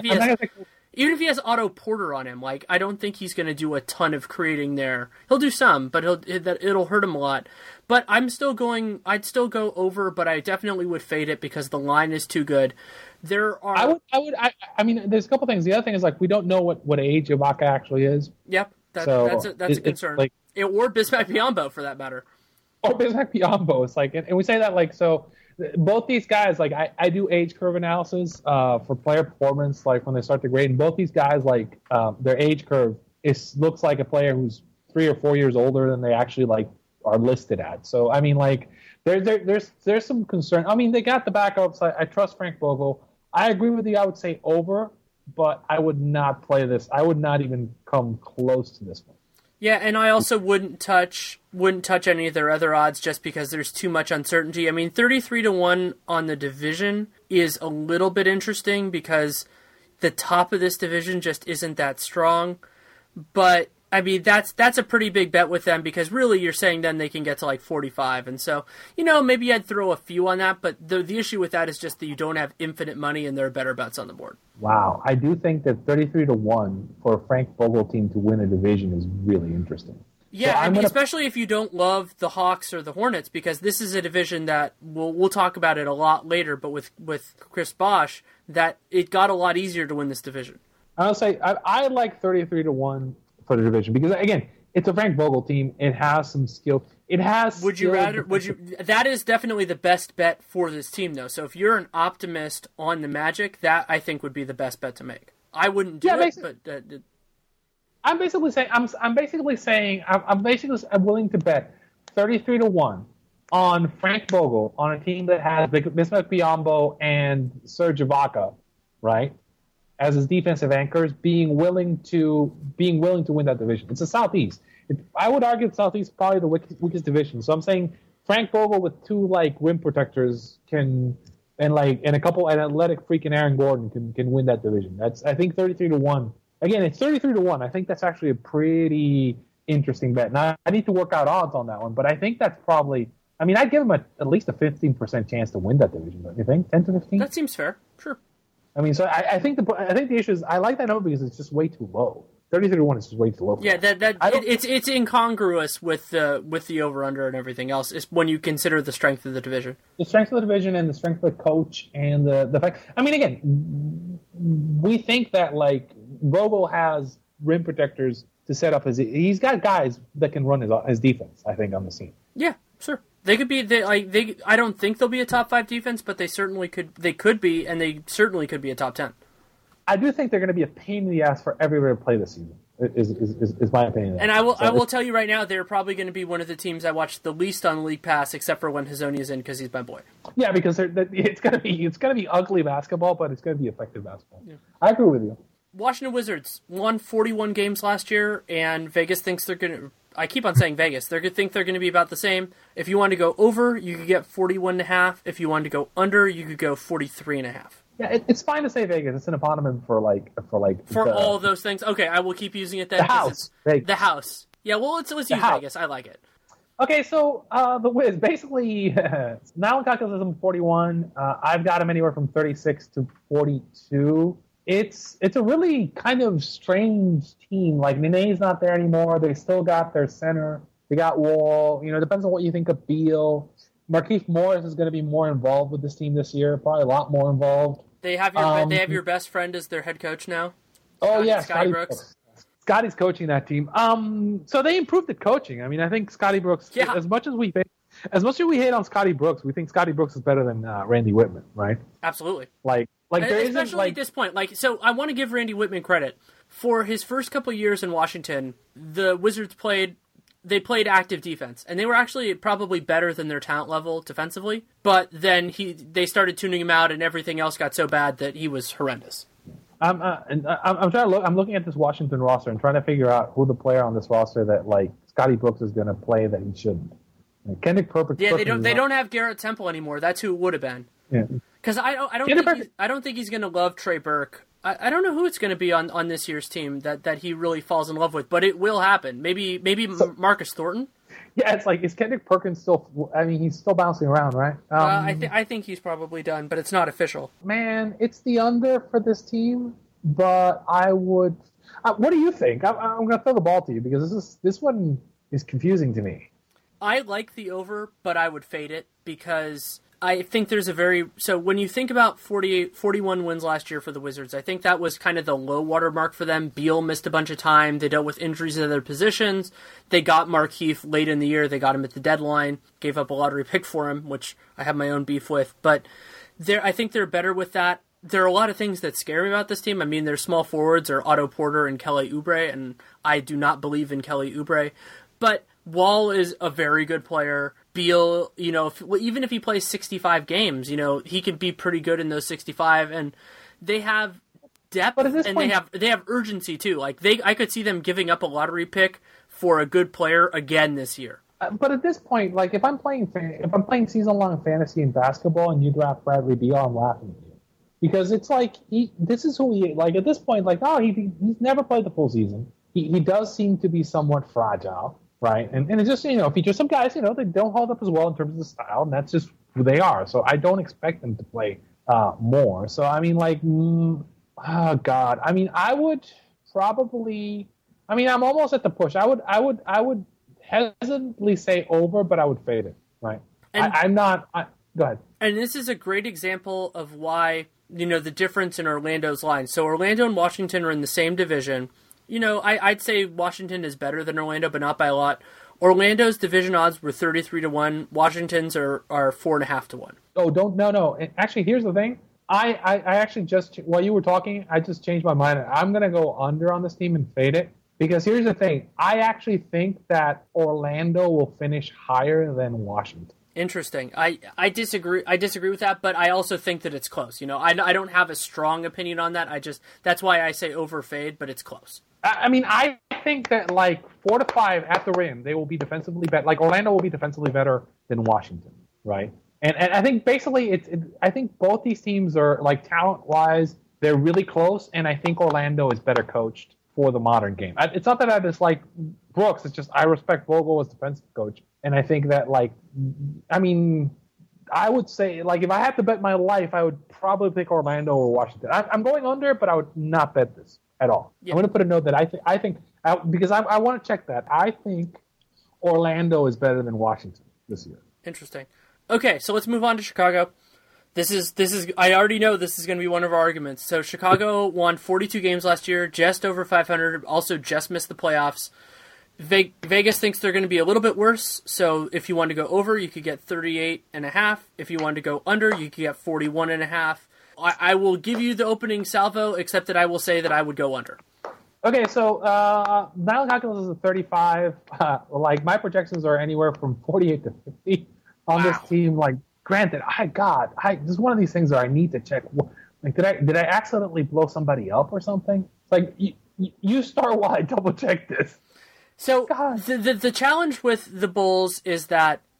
if he has Otto Porter on him, I don't think he's going to do a ton of creating there. He'll do some, but it'll hurt him a lot. But I'd still go over, but I definitely would fade it because the line is too good. There are. I mean, there's a couple things. The other thing is we don't know what age Ibaka actually is. Yep, that's a concern. Or Bismack Biyombo for that matter. Or Bismack Biyombo. It's and we say that so. Both these guys, I do age curve analysis for player performance, when they start to grade. And both these guys, their age curve looks like a player who's 3 or 4 years older than they actually are listed at. So I mean, there's some concern. I mean, they got the backups. I trust Frank Vogel. I agree with you. I would say over, but I would not play this. I would not even come close to this one. Yeah, and I also wouldn't touch any of their other odds just because there's too much uncertainty. I mean, 33-1 on the division is a little bit interesting because the top of this division just isn't that strong. But I mean, that's a pretty big bet with them because really you're saying then they can get to 45. And so, maybe I'd throw a few on that, but the issue with that is just that you don't have infinite money and there are better bets on the board. Wow. I do think that 33-1 for a Frank Vogel team to win a division is really interesting. Yeah, so especially if you don't love the Hawks or the Hornets, because this is a division that we'll talk about it a lot later, but with Chris Bosh, that it got a lot easier to win this division. I'll say I like 33-1 for the division because again, it's a Frank Vogel team. It has some skill. It has. That is definitely the best bet for this team, though. So if you're an optimist on the Magic, that I think would be the best bet to make. I wouldn't do it, but I'm basically saying I'm willing to bet 33-1 on Frank Vogel on a team that has Bismack Biyombo and Serge Ibaka, right, as his defensive anchors, being willing to win that division. It's the Southeast. I would argue the Southeast is probably the weakest division. So I'm saying Frank Vogel with 2 rim protectors and a couple an athletic freaking Aaron Gordon can win that division. I think 33-1. Again, it's 33-1. I think that's actually a pretty interesting bet. Now I need to work out odds on that one, but I think that's probably. I mean, I'd give him at least a 15% chance to win that division. Don't you think 10 to 15? That seems fair. Sure. I mean, so I think the issue is I like that number because it's just way too low. 33-1 is just way too low. Yeah, it's incongruous with the over/under and everything else. It's when you consider the strength of the division, and the strength of the coach, and the fact. I mean, again, we think that Vogel has rim protectors to set up he's got guys that can run his defense. I think on the scene. Yeah, sure. They could be. I don't think they'll be a top 5 defense, but they certainly could. They could be, and they certainly could be a top 10. I do think they're going to be a pain in the ass for everybody to play this season. Is my opinion. And I will tell you right now, they're probably going to be one of the teams I watch the least on League Pass, except for when Hezonja is in because he's my boy. Yeah, because it's going to be ugly basketball, but it's going to be effective basketball. Yeah. I agree with you. Washington Wizards won 41 games last year, and Vegas thinks they're going to. I keep on saying Vegas. They're going to think they're going to be about the same. If you want to go over, you could get 41.5. If you want to go under, you could go 43.5. Yeah, it's fine to say Vegas. It's an eponym for all those things. Okay, I will keep using it then. The house. The house. Yeah, well, let's use Vegas. I like it. Okay, so the Wiz, basically, now in calculus I'm 41. I've got him anywhere from 36 to 42. It's a really kind of strange team. Like, Nene's not there anymore. They still got their center. They got Wall. You know, it depends on what you think of Beal. Markieff Morris is going to be more involved with this team this year, probably a lot more involved. They have your best friend as their head coach now. Scotty Brooks. Scotty's coaching that team. So they improved at coaching. I mean, I think Scotty Brooks. Yeah. As much as we hate on Scotty Brooks, we think Scotty Brooks is better than Randy Whitman, right? Absolutely. Like there isn't, especially at this point. Like, so I want to give Randy Whitman credit for his first couple years in Washington. The Wizards played active defense, and they were actually probably better than their talent level defensively. But then they started tuning him out, and everything else got so bad that he was horrendous. I'm trying to look. I'm looking at this Washington roster and trying to figure out who the player on this roster that like Scotty Brooks is going to play that he shouldn't. Kendrick Perkins. Yeah, they don't have Garrett Temple anymore. That's who it would have been. Yeah. Because I don't think he's going to love Trey Burke. I don't know who it's going to be on this year's team that he really falls in love with, but it will happen. Maybe Marcus Thornton. Yeah, it's like, is Kendrick Perkins still? I mean, he's still bouncing around, right? I think he's probably done, but it's not official. Man, it's the under for this team, but I would. What do you think? I'm going to throw the ball to you because this one is confusing to me. I like the over, but I would fade it because I think there's so when you think about 41 wins last year for the Wizards, I think that was kind of the low water mark for them. Beal missed a bunch of time. They dealt with injuries in their positions. They got Markieff late in the year. They got him at the deadline, gave up a lottery pick for him, which I have my own beef with. But I think they're better with that. There are a lot of things that scare me about this team. I mean, their small forwards are Otto Porter and Kelly Oubre, and I do not believe in Kelly Oubre. But Wall is a very good player. Beal, even if he plays 65 games, he could be pretty good in those 65. And they have depth, and they have urgency too. Like I could see them giving up a lottery pick for a good player again this year. But at this point, like if I'm playing season-long fantasy in basketball and you draft Bradley Beal, I'm laughing at you because it's like this is who he like at this point. Like he's never played the full season. He does seem to be somewhat fragile. Right, and it's just, features some guys, they don't hold up as well in terms of the style, and that's just who they are. So I don't expect them to play more. So, I mean, oh, God. I mean, I would probably, I'm almost at the push. I would hesitantly say over, but I would fade it, right? And go ahead. And this is a great example of why, the difference in Orlando's line. So Orlando and Washington are in the same division. I'd say Washington is better than Orlando, but not by a lot. Orlando's division odds were 33-1. Washington's are 4.5-1. Oh, no. Actually, here's the thing. I actually just, while you were talking, I just changed my mind. I'm going to go under on this team and fade it. Because here's the thing. I actually think that Orlando will finish higher than Washington. Interesting. I disagree. I disagree with that, but I also think that it's close. I don't have a strong opinion on that. That's why I say over fade, but it's close. I think that 4 to 5 at the rim, they will be defensively better. Like Orlando will be defensively better than Washington, right? And I think basically I think both these teams are talent wise, they're really close, and I think Orlando is better coached for the modern game. It's not that I dislike Brooks. It's just I respect Vogel as defensive coach. And I think that, I would say, if I had to bet my life, I would probably pick Orlando or Washington. I'm going under, but I would not bet this at all. Yeah. I'm going to put a note that I think because I want to check that. I think Orlando is better than Washington this year. Interesting. Okay, so let's move on to Chicago. This is. I already know this is going to be one of our arguments. So Chicago won 42 games last year, just over 500. Also, just missed the playoffs. Vegas thinks they're going to be a little bit worse, so if you want to go over, you could get 38.5. If you want to go under, you could get 41.5. I will give you the opening salvo, except that I will say that I would go under. Okay, so Nile calculus is a 35. My projections are anywhere from 48 to 50 on this team. Granted, this is one of these things where I need to check. Did I accidentally blow somebody up or something? You start while I double check this. So the challenge with the Bulls is that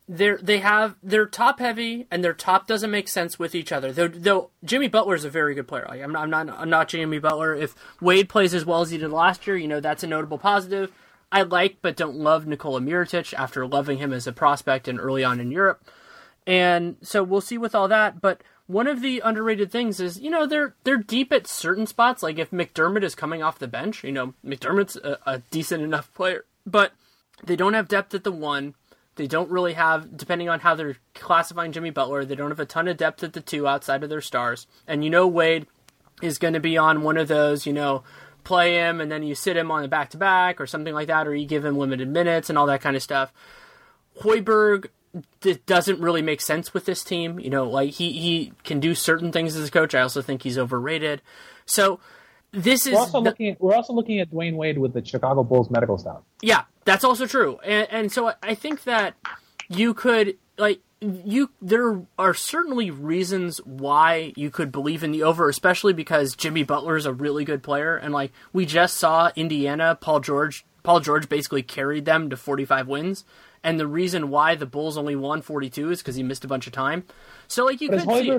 they're top heavy, and their top doesn't make sense with each other. Though Jimmy Butler is a very good player. Like, I'm not Jimmy Butler. If Wade plays as well as he did last year, that's a notable positive. I like but don't love Nikola Mirotic after loving him as a prospect and early on in Europe. And so we'll see with all that. But one of the underrated things is, they're deep at certain spots. Like if McDermott is coming off the bench, McDermott's a decent enough player, but they don't have depth at the one. They don't really have, depending on how they're classifying Jimmy Butler, they don't have a ton of depth at the two outside of their stars. And Wade is going to be on one of those, play him and then you sit him on the back-to-back or something like that, or you give him limited minutes and all that kind of stuff. Hoiberg doesn't really make sense with this team. He can do certain things as a coach. I also think he's overrated. So this is... We're also looking at Dwayne Wade with the Chicago Bulls medical staff. Yeah, that's also true. And so I think that you could... there are certainly reasons why you could believe in the over, especially because Jimmy Butler is a really good player. And we just saw Indiana, Paul George basically carried them to 45 wins. And the reason why the Bulls only won 42 is because he missed a bunch of time. So you could see...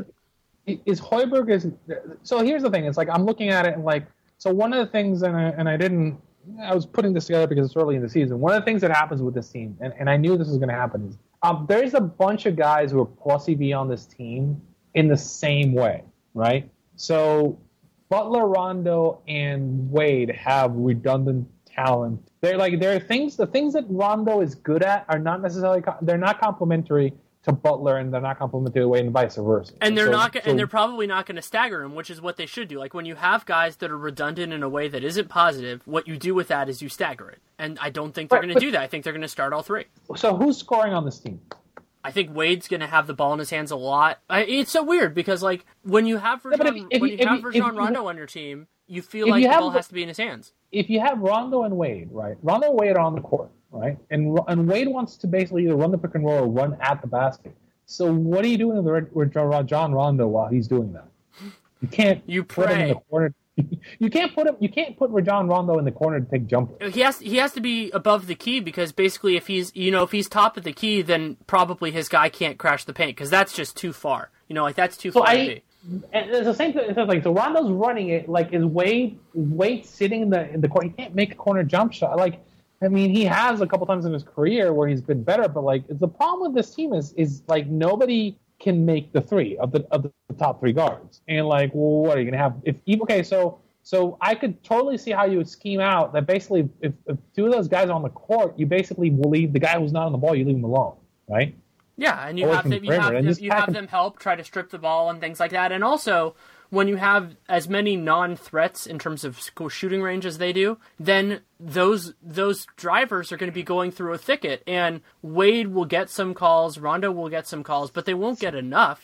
So here's the thing. It's I'm looking at it and so one of the things, I was putting this together because it's early in the season. One of the things that happens with this team, and I knew this was going to happen, is there's a bunch of guys who are plus EV on this team in the same way, right? So Butler, Rondo, and Wade have redundant talent. They're there are things. The things that Rondo is good at are not necessarily. They're not complementary to Butler, and they're not complementary to Wade, and vice versa. And they're probably not going to stagger him, which is what they should do. When you have guys that are redundant in a way that isn't positive, what you do with that is you stagger it. And I don't think they're going to do that. I think they're going to start all three. So who's scoring on this team? I think Wade's going to have the ball in his hands a lot. It's so weird because when you have Rajon Rondo on your team, you feel like the ball has to be in his hands. If you have Rondo and Wade, right? Rondo and Wade are on the court, right? And Wade wants to basically either run the pick and roll or run at the basket. So what are you doing with Rajon Rondo while he's doing that? You can't put him in the corner. You can't put Rajon Rondo in the corner to take jumpers. He has to be above the key because basically if he's top of the key, then probably his guy can't crash the paint because that's just too far. That's too far to be. And it's the same thing. So Rondo's running it. Is Wade sitting in the corner? He can't make a corner jump shot. He has a couple times in his career where he's been better, but the problem with this team is nobody can make the three of the top three guards. And what are you gonna have? So I could totally see how you would scheme out that basically if two of those guys are on the court, you basically will leave the guy who's not on the ball. You leave him alone, right? Yeah, and you have them help try to strip the ball and things like that. And also, when you have as many non-threats in terms of shooting range as they do, then those drivers are going to be going through a thicket. And Wade will get some calls, Rondo will get some calls, but they won't get enough.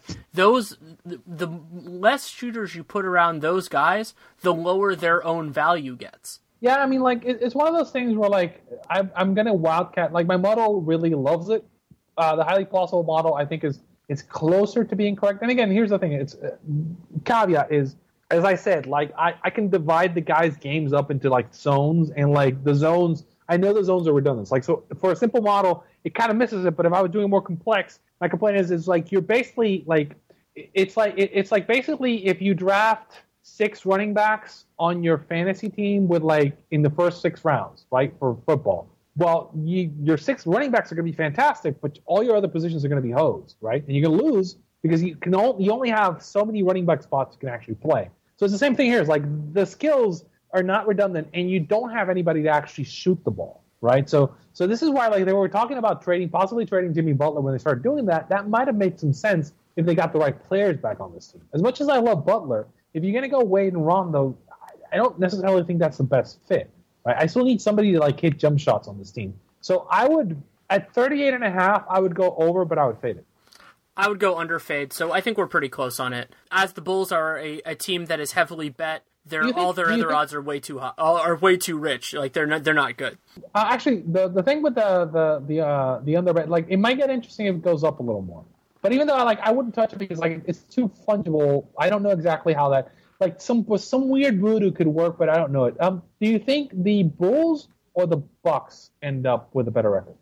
The less shooters you put around those guys, the lower their own value gets. Yeah, it's one of those things where I'm going to wildcat. My model really loves it. The highly plausible model, I think, is closer to being correct. And again, here's the thing: it's caveat is, as I said, I can divide the guys' games up into zones, and the zones. I know the zones are redundant. So for a simple model, it kind of misses it. But if I was doing more complex, my complaint is you're basically it's basically if you draft 6 running backs on your fantasy team with in the first 6 rounds, right, for football. Well, your 6 running backs are going to be fantastic, but all your other positions are going to be hosed, right? And you're going to lose because you only have so many running back spots you can actually play. So it's the same thing here. It's the skills are not redundant, and you don't have anybody to actually shoot the ball, right? So this is why they were talking about possibly trading Jimmy Butler when they started doing that. That might have made some sense if they got the right players back on this team. As much as I love Butler, if you're going to go Wade and Rondo, I don't necessarily think that's the best fit. Right? I still need somebody to hit jump shots on this team. So I would, at 38.5, I would go over, but I would fade it. I would go under fade. So I think we're pretty close on it. As the Bulls are a team that is heavily bet, all their other odds are way too high, are way too rich. They're not good. Actually, the thing with the under bet, it might get interesting if it goes up a little more. But even though I wouldn't touch it because it's too fungible. I don't know exactly how that. Some weird voodoo could work, but I don't know it. Do you think the Bulls or the Bucks end up with a better record?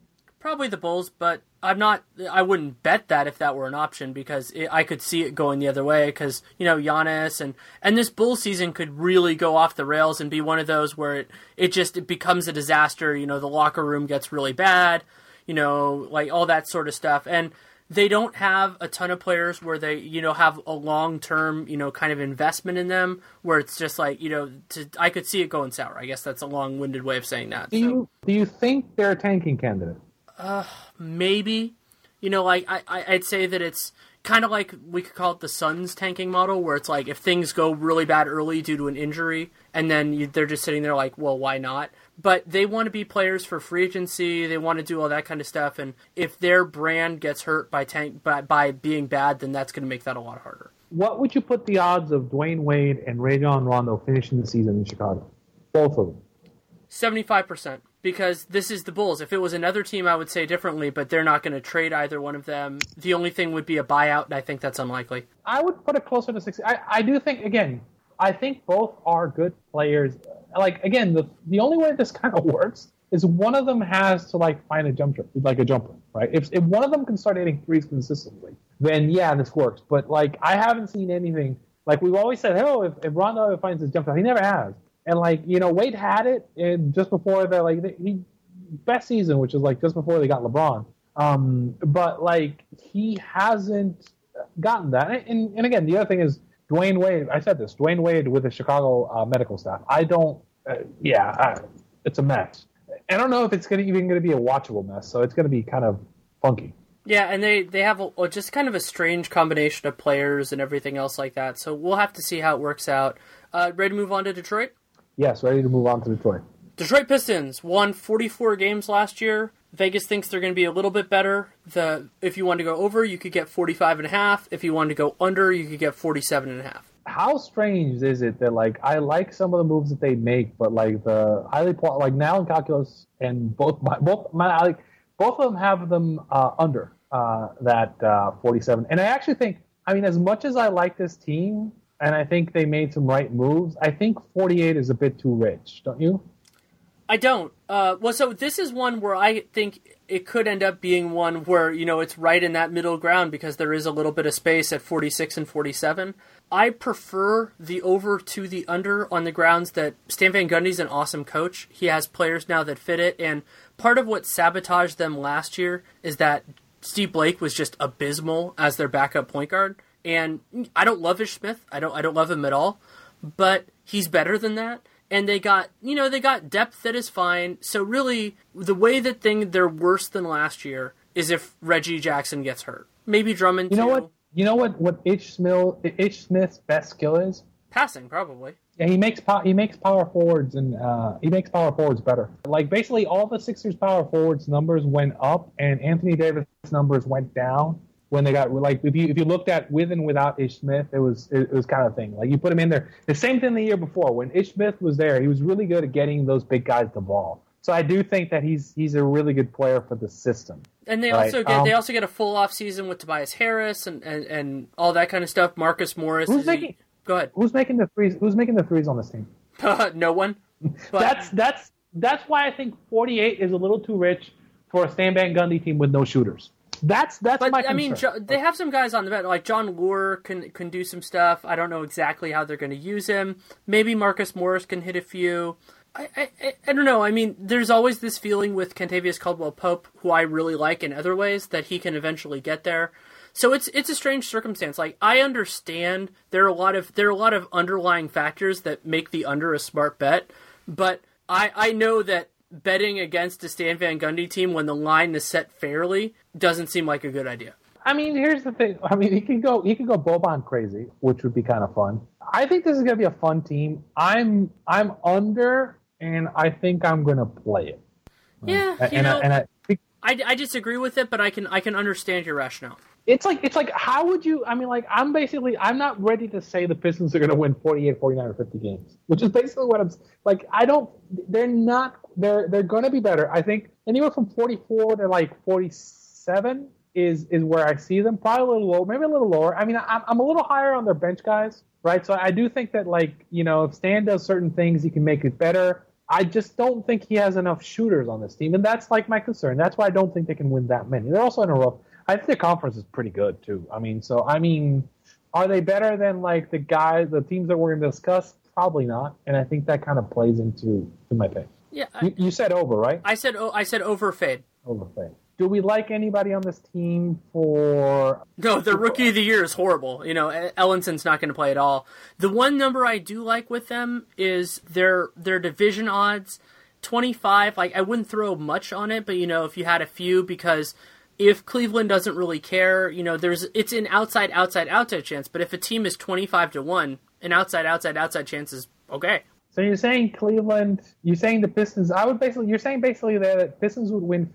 Probably the Bulls, but I wouldn't bet that if that were an option, because I could see it going the other way, because, Giannis and this Bull season could really go off the rails and be one of those where it becomes a disaster. The locker room gets really bad, like all that sort of stuff. And they don't have a ton of players where they, have a long-term, kind of investment in them, where it's just like, I could see it going sour. I guess that's a long-winded way of saying that. Do you think they're a tanking candidate? Maybe. I'd say that it's kind of like, we could call it the Suns tanking model, where it's like if things go really bad early due to an injury, and then they're just sitting there like, well, why not? But they want to be players for free agency. They want to do all that kind of stuff. And if their brand gets hurt by being bad, then that's going to make that a lot harder. What would you put the odds of Dwayne Wade and Rajon Rondo finishing the season in Chicago? Both of them. 75%. Because this is the Bulls. If it was another team, I would say differently, but they're not going to trade either one of them. The only thing would be a buyout, and I think that's unlikely. I would put it closer to 60. I do think, again, I think both are good players. Like, again, the only way this kind of works is one of them has to, like, find a jumper, right? If one of them can start hitting threes consistently, then, yeah, this works. But, like, I haven't seen anything. Like, we've always said, if Rondo finds his jumper, he never has. And, like, Wade had it just before best season, which is, like, just before they got LeBron. But, like, he hasn't gotten that. And again, the other thing is Dwayne Wade, I said this, Dwayne Wade with the Chicago medical staff. It's a mess. I don't know if it's even going to be a watchable mess, so it's going to be kind of funky. Yeah, and they have just kind of a strange combination of players and everything else like that. So we'll have to see how it works out. Ready to move on to Detroit? Yes, ready to move on to Detroit. Detroit Pistons won 44 games last year. Vegas thinks they're going to be a little bit better. If you want to go over, you could get 45.5. If you want to go under, you could get 47.5. How strange is it that, like, I like some of the moves that they make, but, like, the highly like now in calculus and both of them have them under that 47. And I actually think, as much as I like this team, and I think they made some right moves, I think 48 is a bit too rich, don't you? I don't. So this is one where I think it could end up being one where, it's right in that middle ground, because there is a little bit of space at 46 and 47. I prefer the over to the under on the grounds that Stan Van Gundy's an awesome coach. He has players now that fit it, and part of what sabotaged them last year is that Steve Blake was just abysmal as their backup point guard. And I don't love Ish Smith. I don't love him at all, but he's better than that. And they got depth that is fine. So really, the way that they're worse than last year is if Reggie Jackson gets hurt. Maybe Drummond too. You know what Ish Smith's best skill is? Passing, probably. Yeah, he makes power forwards, and he makes power forwards better. Like, basically all the Sixers power forwards numbers went up, and Anthony Davis' numbers went down. When they got, like, if you looked at with and without Ish Smith, it was kind of thing. Like, you put him in there. The same thing the year before. When Ish Smith was there, he was really good at getting those big guys the ball. So I do think that he's a really good player for the system. And they also get a full off season with Tobias Harris and all that kind of stuff. Marcus Morris. Go ahead. Who's making the threes? Who's making the threes on this team? No one. But that's why I think 48 is a little too rich for a Stan Van Gundy team with no shooters. That's my concern. They have some guys on the bench, like John Lure can do some stuff. I don't know exactly how they're going to use him. Maybe Marcus Morris can hit a few. I don't know. There's always this feeling with Kentavious Caldwell-Pope, who I really like in other ways, that he can eventually get there. So it's a strange circumstance. Like, I understand there are a lot of underlying factors that make the under a smart bet, but I know that betting against a Stan Van Gundy team when the line is set fairly doesn't seem like a good idea. Here's the thing. He can go Boban crazy, which would be kind of fun. I think this is going to be a fun team. I'm under, and I think I'm going to play it. Yeah, I disagree with it, but I can understand your rationale. It's like how would you? I'm not ready to say the Pistons are going to win 48, 49, or 50 games, which is basically what I'm like. They're not. They're going to be better. I think anywhere from 44 to like 47 is where I see them. Probably a little low, maybe a little lower. I'm a little higher on their bench guys, right? So I do think that, like, if Stan does certain things, he can make it better. I just don't think he has enough shooters on this team, and that's like my concern. That's why I don't think they can win that many. They're also in a rough. I think the conference is pretty good too. I mean, are they better than like the teams that we're going to discuss? Probably not, and I think that kind of plays into my pick. Yeah, you said over, right? I said over fade. Over fade. Do we like anybody on this team for... No, their rookie of the year is horrible. You know, Ellinson's not going to play at all. The one number I do like with them is their division odds, 25. Like, I wouldn't throw much on it, but, you know, if you had a few, because if Cleveland doesn't really care, you know, it's an outside chance, but if a team is 25-1, an outside chance is okay. So you're saying Cleveland, you're saying the Pistons, you're saying basically that Pistons would win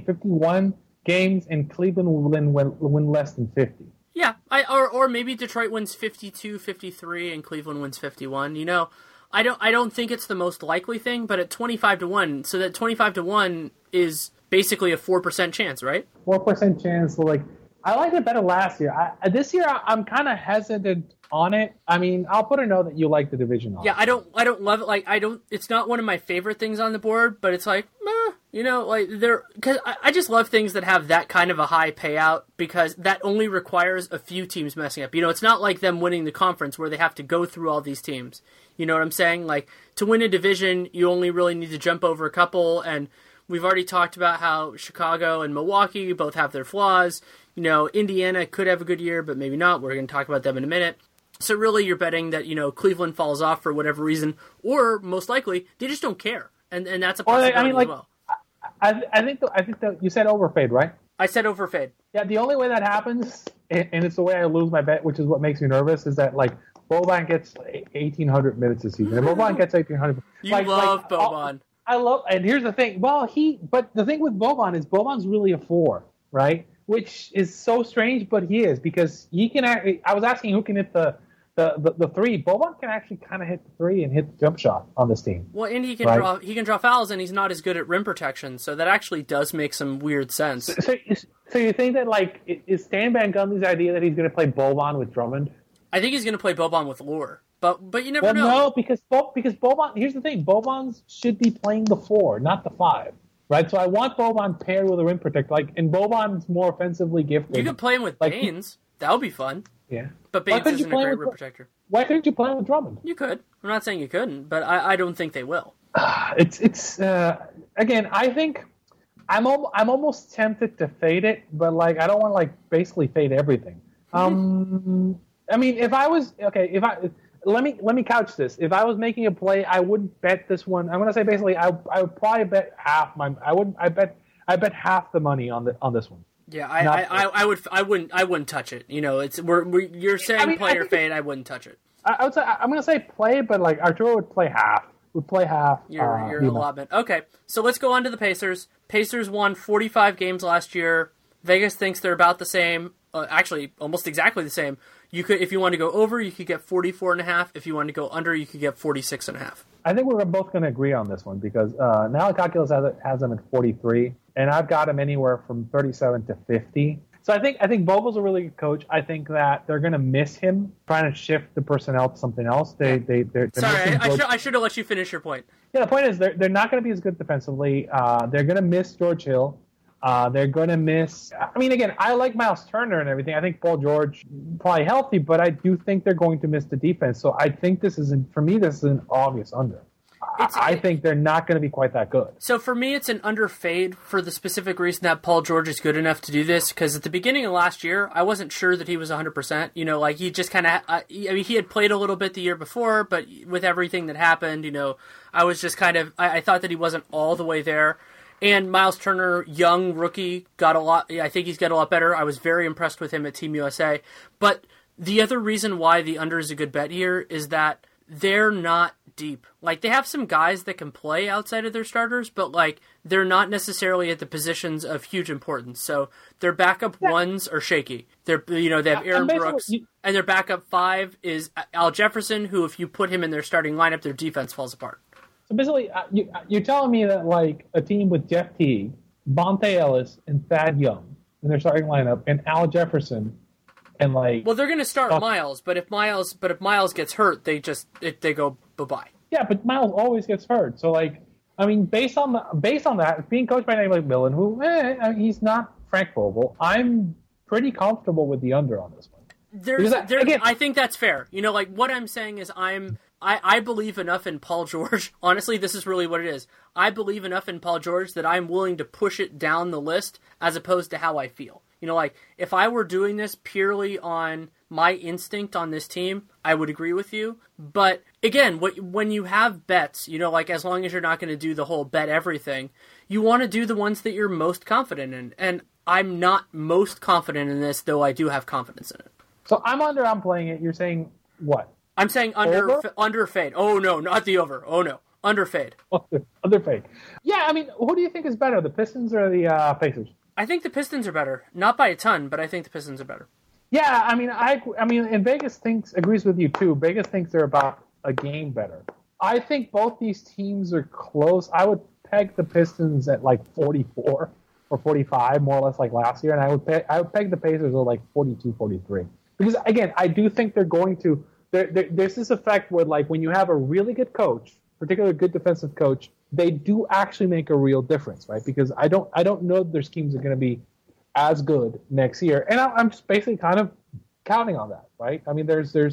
51 games and Cleveland would win less than 50. Yeah, or maybe Detroit wins 52, 53 and Cleveland wins 51. You know, I don't think it's the most likely thing, but at 25-1, so that 25-1 is basically a 4% chance, right? 4% chance. So like, I liked it better last year. This year I'm kind of hesitant on it. I mean, I'll put a note that you like the division on. Yeah, I don't love it. Like, it's not one of my favorite things on the board, but it's like, you know, like because I just love things that have that kind of a high payout, because that only requires a few teams messing up. You know, it's not like them winning the conference where they have to go through all these teams. You know what I'm saying? Like, to win a division, you only really need to jump over a couple, and we've already talked about how Chicago and Milwaukee both have their flaws. You know, Indiana could have a good year, but maybe not. We're going to talk about them in a minute. So really, you're betting that, you know, Cleveland falls off for whatever reason, or most likely they just don't care, and that's a possibility as well. I think that you said overfade, right? I said overfade. Yeah, the only way that happens, and it's the way I lose my bet, which is what makes me nervous, is that like Boban gets 1,800 minutes this season. And Boban gets 1,800. You love Boban. I love, and here's the thing. But the thing with Boban is Boban's really a 4, right? Which is so strange, but he is, because he can. I was asking who can hit the 3. Boban can actually kind of hit the 3 and hit the jump shot on this team. Well, and he can draw fouls, and he's not as good at rim protection, so that actually does make some weird sense. So you think that, like, is Stan Van Gundy's idea that he's going to play Boban with Drummond? I think he's going to play Boban with Lure, but you never know. No, because Boban. Here's the thing: Boban should be playing the 4, not the 5. Right, so I want Boban paired with a rim protector. Like, and Boban's more offensively gifted. You could play him with Baines. That would be fun. Yeah, but Baines isn't a great rim protector. Why couldn't you play him with Drummond? You could. I'm not saying you couldn't, but I don't think they will. It's again. I think I'm almost tempted to fade it, but like I don't want to like basically fade everything. I mean, let me couch this. If I was making a play, I wouldn't bet this one. I'm gonna say basically, I would probably bet half my. I bet half the money on this one. Yeah, I wouldn't touch it. You know, you're saying play or fade. I wouldn't touch it. I would say I'm gonna say play, but like Arturo would play half. Your allotment. Okay, so let's go on to the Pacers. Pacers won 45 games last year. Vegas thinks they're about the same. Actually, almost exactly the same. You could, if you want to go over, you could get 44.5. If you want to go under, you could get 46.5. I think we're both going to agree on this one, because now Calculus has them at 43, and I've got them anywhere from 37 to 50. So I think Vogel's a really good coach. I think that they're going to miss him, trying to shift the personnel to something else. They're sorry, I should have let you finish your point. Yeah, the point is they're not going to be as good defensively. They're going to miss George Hill. They're going to miss... I mean, again, I like Miles Turner and everything. I think Paul George probably healthy, but I do think they're going to miss the defense. So I think this is an obvious under. I think they're not going to be quite that good. So for me, it's an under fade for the specific reason that Paul George is good enough to do this, because at the beginning of last year, I wasn't sure that he was 100%. You know, like he just kind of... I mean, he had played a little bit the year before, but with everything that happened, you know, I was just kind of... I thought that he wasn't all the way there. And Miles Turner, young rookie, got a lot. I think he's got a lot better. I was very impressed with him at Team USA. But the other reason why the under is a good bet here is that they're not deep. Like, they have some guys that can play outside of their starters, but like they're not necessarily at the positions of huge importance. So their backup ones are shaky. They have Aaron Brooks, and their backup 5 is Al Jefferson, who if you put him in their starting lineup, their defense falls apart. So basically, you're telling me that like a team with Jeff Teague, Bonte Ellis, and Thad Young in their starting lineup, and Al Jefferson, and like... Well, they're going to start Miles, but if Miles gets hurt, they go bye-bye. Yeah, but Miles always gets hurt. So, like, I mean, based on that, being coached by Nate McMillan, who he's not Frank Vogel, I'm pretty comfortable with the under on this one. I think that's fair. You know, like what I'm saying is I believe enough in Paul George. Honestly, this is really what it is. I believe enough in Paul George that I'm willing to push it down the list as opposed to how I feel. You know, like if I were doing this purely on my instinct on this team, I would agree with you. But again, when you have bets, you know, like as long as you're not going to do the whole bet everything, you want to do the ones that you're most confident in. And I'm not most confident in this, though I do have confidence in it. So I'm playing it. You're saying what? I'm saying under fade. Oh, no, not the over. Oh, no. Under fade. Under fade. Yeah, I mean, who do you think is better, the Pistons or the Pacers? I think the Pistons are better. Not by a ton, but I think the Pistons are better. Yeah, I mean, and Vegas agrees with you, too. Vegas thinks they're about a game better. I think both these teams are close. I would peg the Pistons at like 44 or 45, more or less like last year, and I would peg the Pacers at like 42, 43. Because, again, I do think they're going to there's this effect where, like, when you have a really good coach, particularly a good defensive coach, they do actually make a real difference, right? Because I don't know their schemes are going to be as good next year, and I'm just basically kind of counting on that, right? I mean,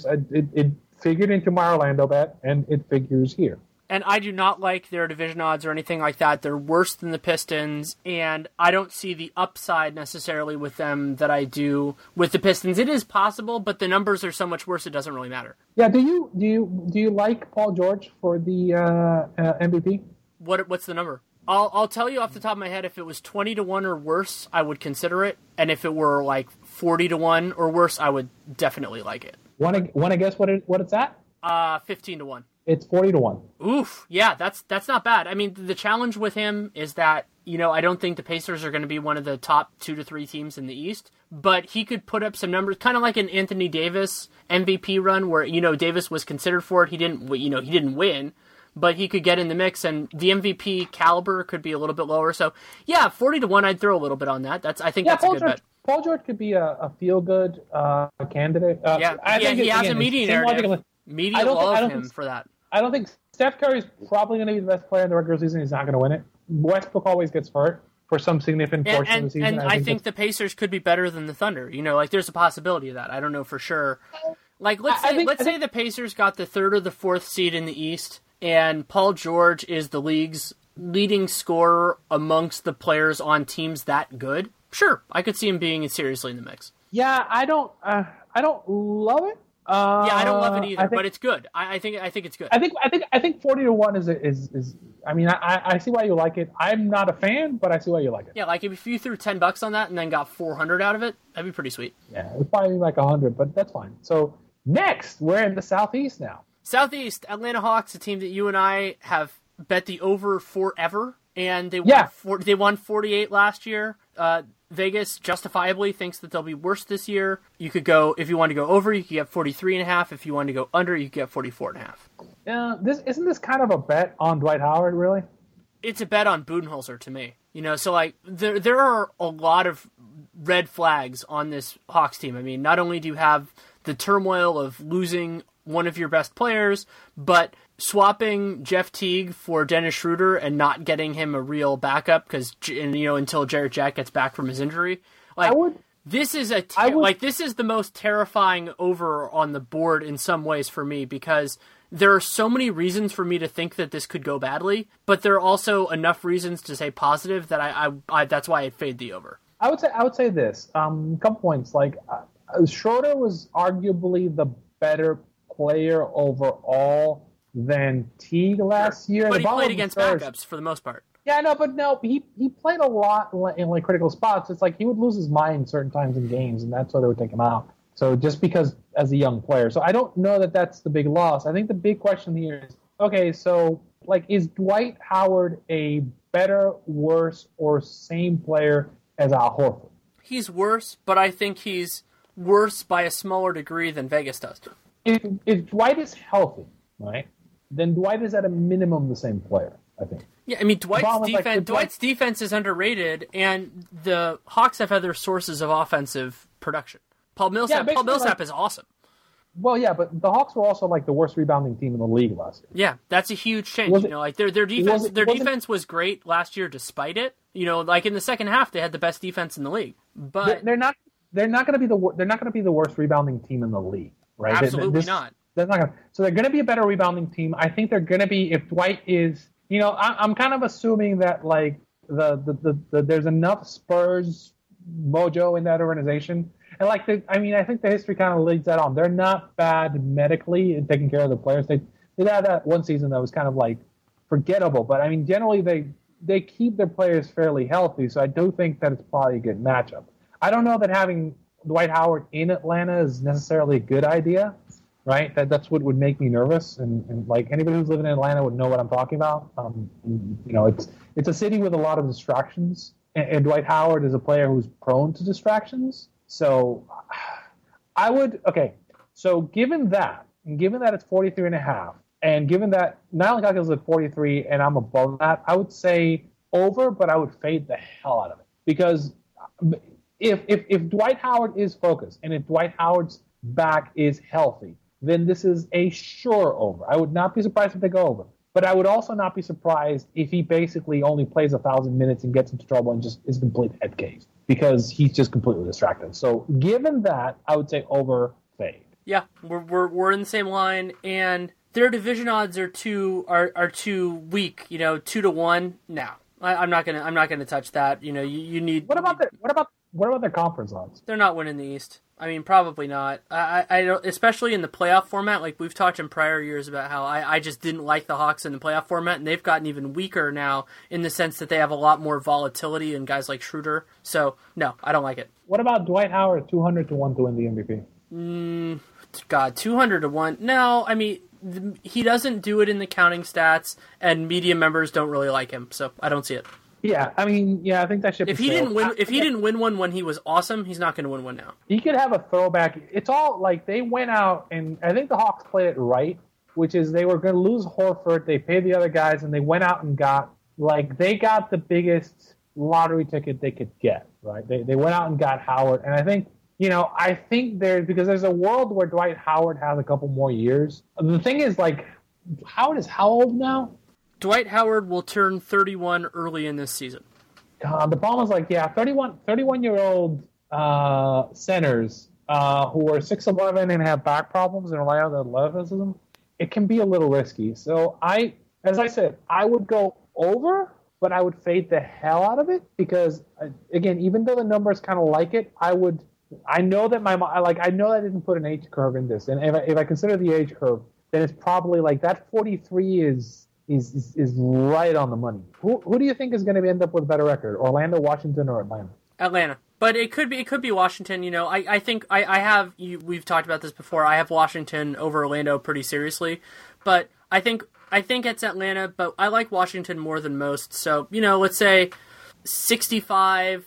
it figured into my Orlando bet, and it figures here. And I do not like their division odds or anything like that. They're worse than the Pistons, and I don't see the upside necessarily with them that I do with the Pistons. It is possible, but the numbers are so much worse it doesn't really matter. Yeah. Do you like Paul George for the MVP? What's the number? I'll tell you off the top of my head. If it was 20-1 or worse, I would consider it, and if it were like 40-1 or worse, I would definitely like it. Want to guess what it's at? 15-1. It's 40-1. Oof, yeah, that's not bad. I mean, the challenge with him is that, you know, I don't think the Pacers are going to be one of the top 2 to 3 teams in the East, but he could put up some numbers, kind of like an Anthony Davis MVP run where, you know, Davis was considered for it. He didn't win, but he could get in the mix, and the MVP caliber could be a little bit lower. So, yeah, 40-1, I'd throw a little bit on that. I think that's a good bet. Paul George could be a feel-good candidate. I think he has a media narrative. Media love him for that. I don't think Steph Curry's probably going to be the best player in the regular season. He's not going to win it. Westbrook always gets hurt for some significant portion of the season. And I think the Pacers could be better than the Thunder. You know, like there's a possibility of that. I don't know for sure. Like let's say the Pacers got the 3rd or the 4th seed in the East, and Paul George is the league's leading scorer amongst the players on teams that good. Sure, I could see him being seriously in the mix. Yeah, I don't love it. I don't love it either, but it's good. I think it's good. I think 40-1 is. I mean, I see why you like it. I'm not a fan, but I see why you like it. Yeah, like if you threw $10 on that and then got 400 out of it, that'd be pretty sweet. Yeah, it's probably like 100, but that's fine. So next, we're in the Southeast now. Southeast, Atlanta Hawks, a team that you and I have bet the over forever, and they won 48 last year. Vegas justifiably thinks that they'll be worse this year. You could go, if you want to go over, you could get 43.5. If you want to go under, you could get 44.5. Yeah, isn't this kind of a bet on Dwight Howard, really? It's a bet on Budenholzer to me. You know, so like there are a lot of red flags on this Hawks team. I mean, not only do you have the turmoil of losing one of your best players, but swapping Jeff Teague for Dennis Schroeder and not getting him a real backup until Jarrett Jack gets back from his injury. This is the most terrifying over on the board in some ways for me, because there are so many reasons for me to think that this could go badly, but there are also enough reasons to say positive that I that's why I'd fade the over. I would say this. A couple points. Schroeder was arguably the better player overall than Teague last year. But he played against backups for the most part. Yeah, he played a lot in like critical spots. It's like he would lose his mind certain times in games, and that's why they would take him out. So just because as a young player. So I don't know that that's the big loss. I think the big question here is, okay, so like is Dwight Howard a better, worse, or same player as Al Horford? He's worse, but I think he's worse by a smaller degree than Vegas does. If Dwight is healthy, right, then Dwight is at a minimum the same player, I think. Yeah, I mean, Dwight's defense is underrated, and the Hawks have other sources of offensive production. Paul Millsap is awesome. Well, yeah, but the Hawks were also like the worst rebounding team in the league last year. Yeah, that's a huge change. Like their defense was great last year despite it. Like in the second half they had the best defense in the league. But they're not going to be the worst rebounding team in the league, right? Absolutely not. They're not going. So they're going to be a better rebounding team. I think they're going to be if Dwight is. I'm kind of assuming that like the there's enough Spurs mojo in that organization. And I think the history kind of leads that on. They're not bad medically in taking care of the players. They had that one season that was kind of like forgettable, but I mean generally they keep their players fairly healthy. So I do think that it's probably a good matchup. I don't know that having Dwight Howard in Atlanta is necessarily a good idea, right? That's what would make me nervous. And like anybody who's living in Atlanta would know what I'm talking about. It's a city with a lot of distractions, and Dwight Howard is a player who's prone to distractions. So so given that it's 43.5, and given that Nylan Kaka is at 43 and I'm above that, I would say over, but I would fade the hell out of it. Because if Dwight Howard is focused and if Dwight Howard's back is healthy, then this is a sure over. I would not be surprised if they go over. But I would also not be surprised if he basically only plays 1,000 minutes and gets into trouble and just is a complete head case because he's just completely distracted. So given that, I would say over fade. Yeah, we're in the same line, and their division odds are too weak. 2-1. No, I'm not gonna touch that. You need. What about their conference odds? They're not winning the East. I mean, probably not. I don't, especially in the playoff format. Like we've talked in prior years about how I just didn't like the Hawks in the playoff format, and they've gotten even weaker now in the sense that they have a lot more volatility in guys like Schroeder. So no, I don't like it. What about Dwight Howard 200-1 to win the MVP? God, 200-1. No, I mean he doesn't do it in the counting stats, and media members don't really like him, so I don't see it. Yeah, I think that should. If he didn't win one when he was awesome, he's not going to win one now. He could have a throwback. It's all like they went out, and I think the Hawks played it right, which is they were going to lose Horford. They paid the other guys, and they went out and got the biggest lottery ticket they could get. Right? They went out and got Howard, and I think because there's a world where Dwight Howard has a couple more years. The thing is, like, Howard is how old now? Dwight Howard will turn 31 early in this season. The problem is 31-year-old centers who are 6'11" and have back problems and rely on their athleticism, it can be a little risky. So as I said, I would go over, but I would fade the hell out of it because, again, even though the numbers kind of like it, I know that I know I didn't put an age curve in this, and if I consider the age curve, then it's probably like that 43 is right on the money. Who do you think is going to end up with a better record? Orlando, Washington, or Atlanta? Atlanta. But it could be Washington. I think I have. We've talked about this before. I have Washington over Orlando pretty seriously, but I think it's Atlanta. But I like Washington more than most. So let's say 65,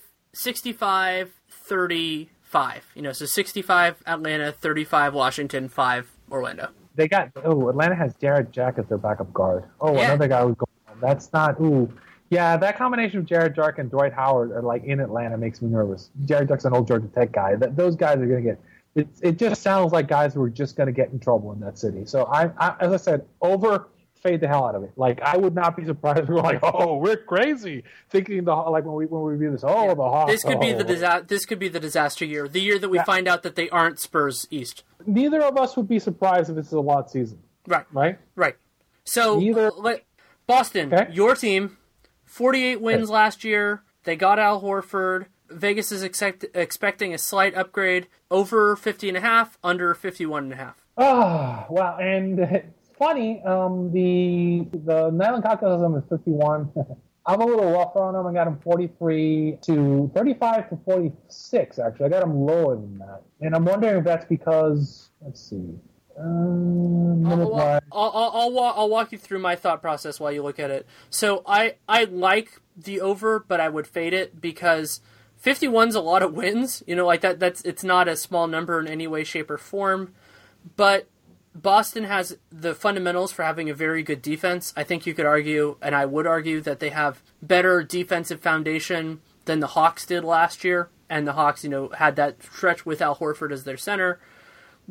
35. So 65 Atlanta, 35 Washington, 5 Orlando. Atlanta has Jared Jack as their backup guard. Another guy who's going. That's not. Yeah, that combination of Jared Jack and Dwight Howard in Atlanta makes me nervous. Jared Jack's an old Georgia Tech guy. Those guys are going to get. It just sounds like guys who are just going to get in trouble in that city. So as I said, fade the hell out of it. Like I would not be surprised if we're like, oh, we're crazy thinking when we review this. Oh, the Hawks. This could be the disaster year. The year that we find out that they aren't Spurs East. Neither of us would be surprised if this is a lot season. Right. So Boston, your team, 48 wins last year. They got Al Horford. Vegas is expecting a slight upgrade, over 50.5, under 51.5. Oh, wow. And it's funny, the Nylan Kaka has him at 51. I'm a little rougher on him. I got him 35 to 46, actually. I got him lower than that. And I'm wondering if that's because, let's see. I'll walk you through my thought process while you look at it. So I like the over, but I would fade it because 51's a lot of wins. It's not a small number in any way, shape, or form. But Boston has the fundamentals for having a very good defense. I think you could argue, and I would argue, that they have better defensive foundation than the Hawks did last year. And the Hawks, had that stretch with Al Horford as their center.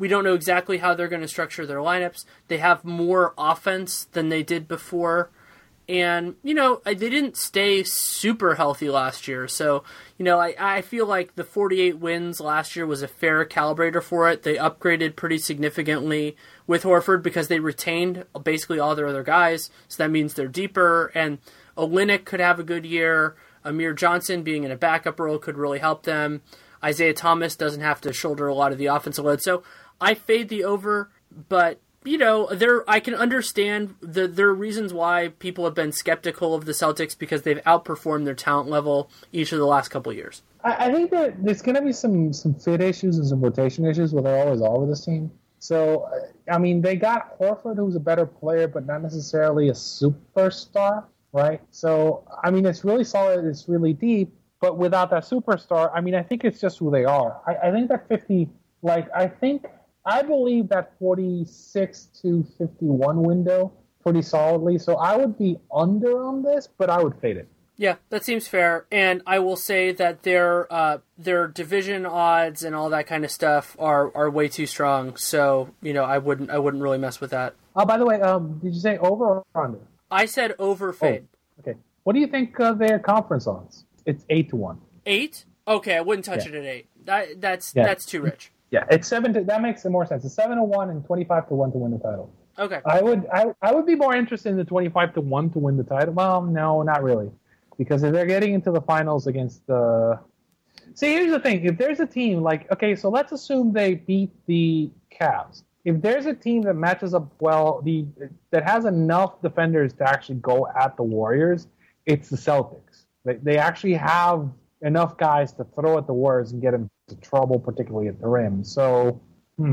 We don't know exactly how they're going to structure their lineups. They have more offense than they did before. And, they didn't stay super healthy last year. So, I feel like the 48 wins last year was a fair calibrator for it. They upgraded pretty significantly with Horford because they retained basically all their other guys. So that means they're deeper. And Olynyk could have a good year. Amir Johnson being in a backup role could really help them. Isaiah Thomas doesn't have to shoulder a lot of the offensive load. So I fade the over, but I can understand there are reasons why people have been skeptical of the Celtics because they've outperformed their talent level each of the last couple of years. I think that there's going to be some fit issues and some rotation issues where there always are with this team. So, they got Horford, who's a better player, but not necessarily a superstar, right? So, it's really solid, it's really deep, but without that superstar, I think it's just who they are. I think that 50, I believe that 46 to 51 window pretty solidly. So I would be under on this, but I would fade it. Yeah, that seems fair. And I will say that their division odds and all that kind of stuff are way too strong. So, I wouldn't really mess with that. By the way, did you say over or under? I said over fade. Oh, okay. What do you think their conference odds? It's 8-1. 8? Okay, I wouldn't touch it at 8. That's too rich. Yeah, it's 7 to. That makes more sense. It's 7-1 and 25-1 to win the title. Okay. I would be more interested in the 25-1 to win the title. Well, no, not really, because if they're getting into the finals against the. See, here's the thing: if there's a team so let's assume they beat the Cavs. If there's a team that matches up well, that has enough defenders to actually go at the Warriors, it's the Celtics. They actually have enough guys to throw at the Warriors and get them into trouble, particularly at the rim. So,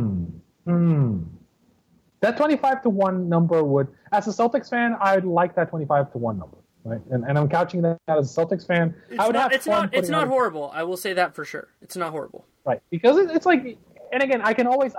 that 25-1 number would, as a Celtics fan, I'd like that 25-1 number, right? And I'm couching that as a Celtics fan. It's not horrible. I will say that for sure. It's not horrible, right? Because it's like, and again, I can always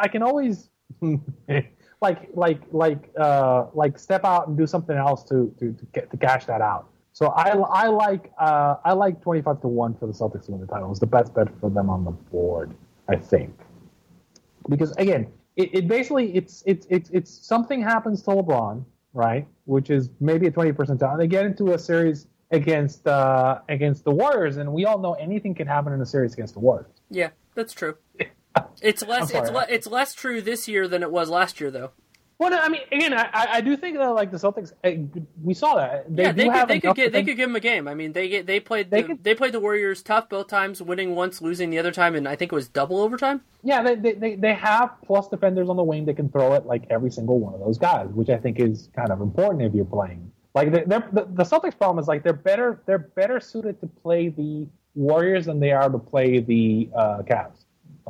step out and do something else to cash that out. So I like 25-1 for the Celtics to win the title. It's the best bet for them on the board, I think. Because again, it basically it's something happens to LeBron, right? Which is maybe a 20% chance. They get into a series against the Warriors, and we all know anything can happen in a series against the Warriors. Yeah, that's true. It's less true this year than it was last year, though. Well, again, I do think that the Celtics, we saw that they could give them a game. They played the Warriors tough both times, winning once, losing the other time, and I think it was double overtime. Yeah, they have plus defenders on the wing that can throw it like every single one of those guys, which I think is kind of important if you're playing. The Celtics problem is they're better suited to play the Warriors than they are to play the Cavs.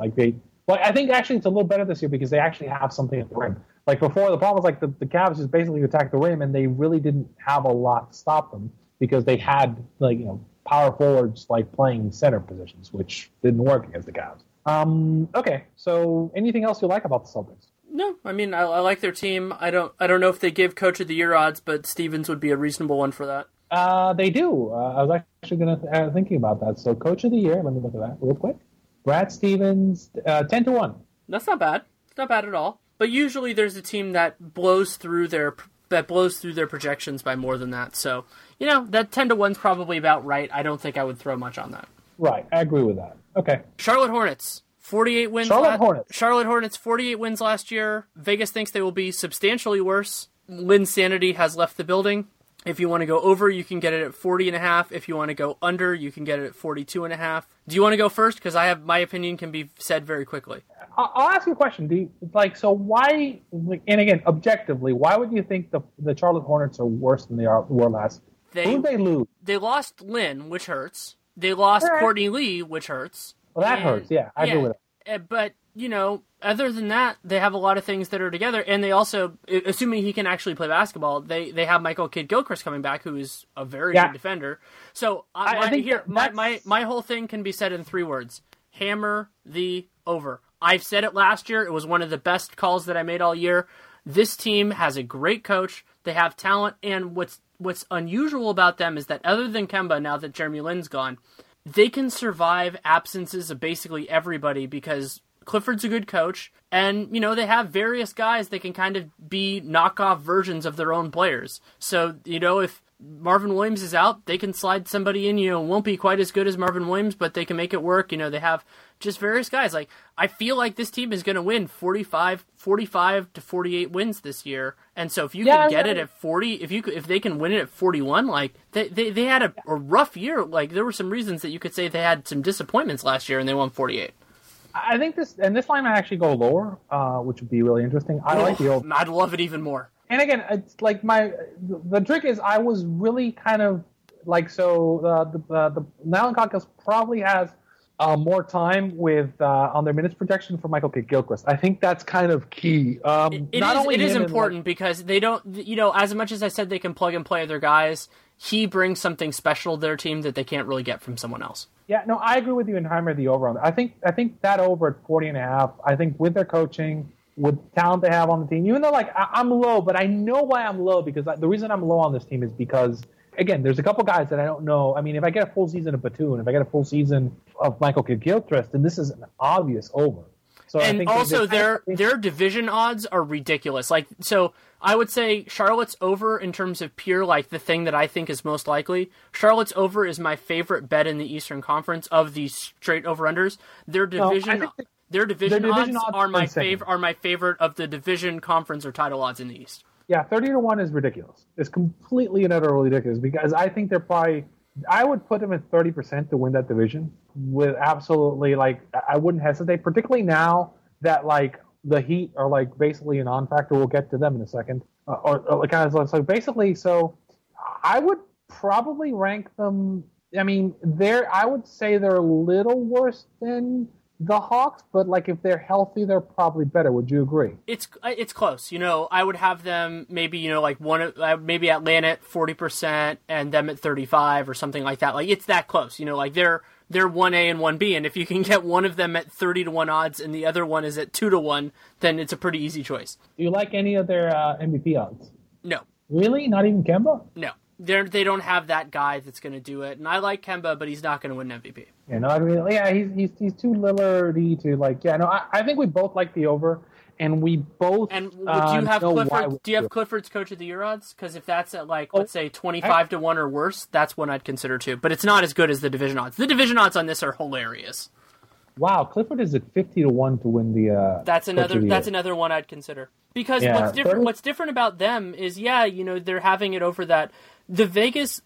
I think actually it's a little better this year because they actually have something at the rim. Before, the problem was the Cavs just basically attacked the rim, and they really didn't have a lot to stop them because they had power forwards playing center positions, which didn't work against the Cavs. Okay, so anything else you like about the Celtics? No, I like their team. I don't know if they give Coach of the Year odds, but Stevens would be a reasonable one for that. They do. I was actually thinking about that. So Coach of the Year, let me look at that real quick. Brad Stevens, 10-1. That's not bad. It's not bad at all. But usually there's a team that blows through their projections by more than that. So, that 10-1 is probably about right. I don't think I would throw much on that. Right. I agree with that. Okay. Charlotte Hornets, 48 wins. Charlotte Hornets, 48 wins last year. Vegas thinks they will be substantially worse. Linsanity has left the building. If you want to go over, you can get it at 40.5. If you want to go under, you can get it at 42.5. Do you want to go first? Because my opinion can be said very quickly. I'll ask you a question. So why? And again, objectively, why would you think the Charlotte Hornets are worse than they were last? Who did they lose? They lost Lynn, which hurts. They lost Courtney Lee, which hurts. Well, that hurts. Yeah, I agree with it. But other than that, they have a lot of things that are together, and they also, assuming he can actually play basketball, they have Michael Kidd-Gilchrist coming back, who is a very good defender. So I think my whole thing can be said in 3 words: hammer the over. I've said it last year. It was one of the best calls that I made all year. This team has a great coach. They have talent, and what's unusual about them is that other than Kemba, now that Jeremy Lin's gone, they can survive absences of basically everybody because Clifford's a good coach, and, you know, they have various guys that can kind of be knockoff versions of their own players. So, you know, if Marvin Williams is out, they can slide somebody in, you know, won't be quite as good as Marvin Williams, but they can make it work. You know, they have just various guys. Like, I feel like this team is going to win 45 to 48 wins this year. And so if you can get it at 40, if they can win it at 41, like, they had a rough year. Like, there were some reasons that you could say they had some disappointments last year and they won 48. I think this line might actually go lower, which would be really interesting. I like the over. I'd love it even more. And again, it's like the trick is I was really kind of like, so the Nylon Caucus probably has more time with on their minutes projection for Michael Kidd-Gilchrist. I think that's kind of key. It is important because they don't, you know, as much as I said they can plug and play other guys, he brings something special to their team that they can't really get from someone else. Yeah, no, I agree with you entirely. The over on that. I think that over at 40.5. I think with their coaching, with talent they have on the team, even though like I'm low, but I know why I'm low, because the reason I'm low on this team is because, again, there's a couple guys that I don't know. I mean, if I get a full season of Batum, if I get a full season of Michael Kidd-Gilchrist, then this is an obvious over. So and I think also their division odds are ridiculous. Like, so I would say Charlotte's over in terms of pure, like, the thing that I think is most likely. Charlotte's over is my favorite bet in the Eastern Conference of the straight over-unders. Their division odds are my favorite of the division, conference, or title odds in the East. Yeah, 30-1 is ridiculous. It's completely and utterly ridiculous, because I think they're probably, I would put them at 30% to win that division with absolutely, like, I wouldn't hesitate, particularly now that, like, the Heat are, like, basically a non-factor. We'll get to them in a second. Or kind of, so basically, so I would probably rank them, I mean, I would say they're a little worse than the Hawks, but, like, if they're healthy, they're probably better. Would you agree? It's close. You know, I would have them maybe, you know, like maybe Atlanta at 40% and them at 35 or something like that. Like, it's that close. You know, like they're 1A and 1B, and if you can get one of them at 30-1 odds and the other one is at 2-1, then it's a pretty easy choice. Do you like any of their MVP odds? No. Really? Not even Kemba? No. They don't have that guy that's going to do it, and I like Kemba, but he's not going to win MVP. Yeah, no, I mean, yeah, he's too Lillardy to, like, yeah, no, I think we both like the over, and we both. And do you have Clifford? Do you have Clifford's Coach of the Year odds? Because if that's at, like, let's say 25-1 or worse, that's one I'd consider too. But it's not as good as the division odds. The division odds on this are hilarious. Wow, Clifford is at 50-1 to win the. That's another one I'd consider, because what's different about them is, yeah, you know, they're having it over that. The Vegas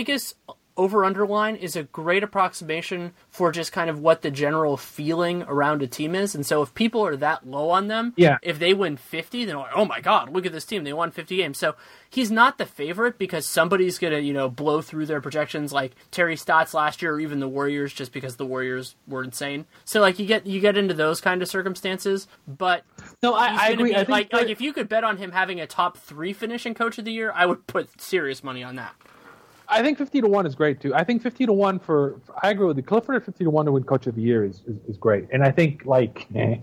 over-under line is a great approximation for just kind of what the general feeling around a team is. And so if people are that low on them, if they win 50, they're like, oh my God, look at this team. They won 50 games. So he's not the favorite because somebody's going to, you know, blow through their projections, like Terry Stotts last year, or even the Warriors, just because the Warriors were insane. So, like, you get into those kind of circumstances. But no, I agree. Like, if you could bet on him having a top 3 finish in Coach of the Year, I would put serious money on that. I think 50-1 is great too. I think 50-1 I agree with you. Clifford at 50-1 to win Coach of the Year is great. And I think, like,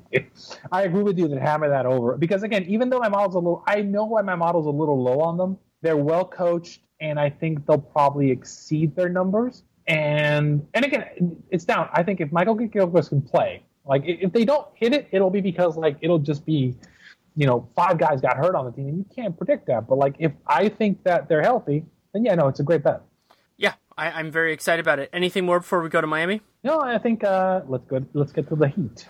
I agree with you that hammer that over, because again, even though I know why my model's a little low on them. They're well coached, and I think they'll probably exceed their numbers. And again, it's down. I think if Michael Kidd-Gilchrist can play, like, if they don't hit it, it'll be because, like, it'll just be, you know, 5 guys got hurt on the team, and you can't predict that. But, like, if I think that they're healthy, then yeah, no, it's a great bet. Yeah, I'm very excited about it. Anything more before we go to Miami? No, I think let's get to the Heat.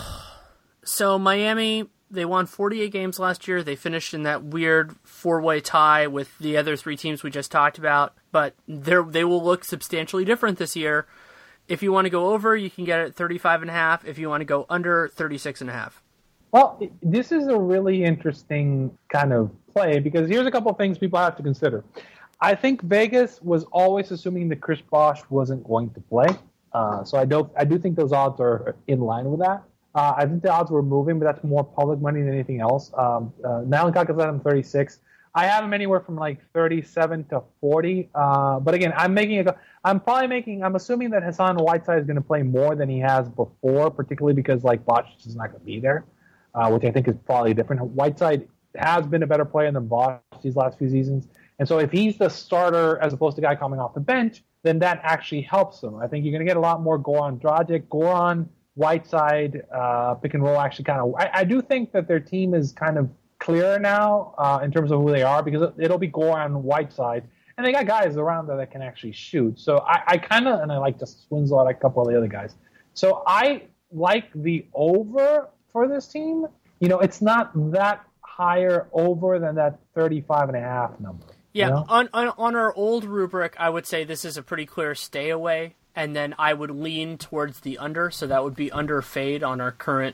So Miami, they won 48 games last year. They finished in that weird 4-way tie with the other 3 teams we just talked about, but they will look substantially different this year. If you want to go over, you can get it at 35.5. If you want to go under, 36.5. Well, this is a really interesting kind of play, because here's a couple of things people have to consider. I think Vegas was always assuming that Chris Bosh wasn't going to play. So I do think those odds are in line with that. I think the odds were moving, but that's more public money than anything else. Nylon Caucus had him 36. I have him anywhere from like 37 to 40. But again, I'm assuming that Hassan Whiteside is going to play more than he has before, particularly because, like, Bosh is not going to be there, which I think is probably different. Whiteside has been a better player than Bosh these last few seasons. And so if he's the starter as opposed to a guy coming off the bench, then that actually helps him. I think you're going to get a lot more Goran Dragic. Goran Whiteside pick and roll actually kind of. I do think that their team is kind of clearer now in terms of who they are because it'll be Goran Whiteside, and they got guys around there that can actually shoot. So I kind of, and I like Justice Winslow, I like a couple of the other guys. So I like the over for this team. It's not that higher over than that 35.5 number. Yeah, you know? on our old rubric, I would say this is a pretty clear stay away, and then I would lean towards the under, so that would be under fade on our current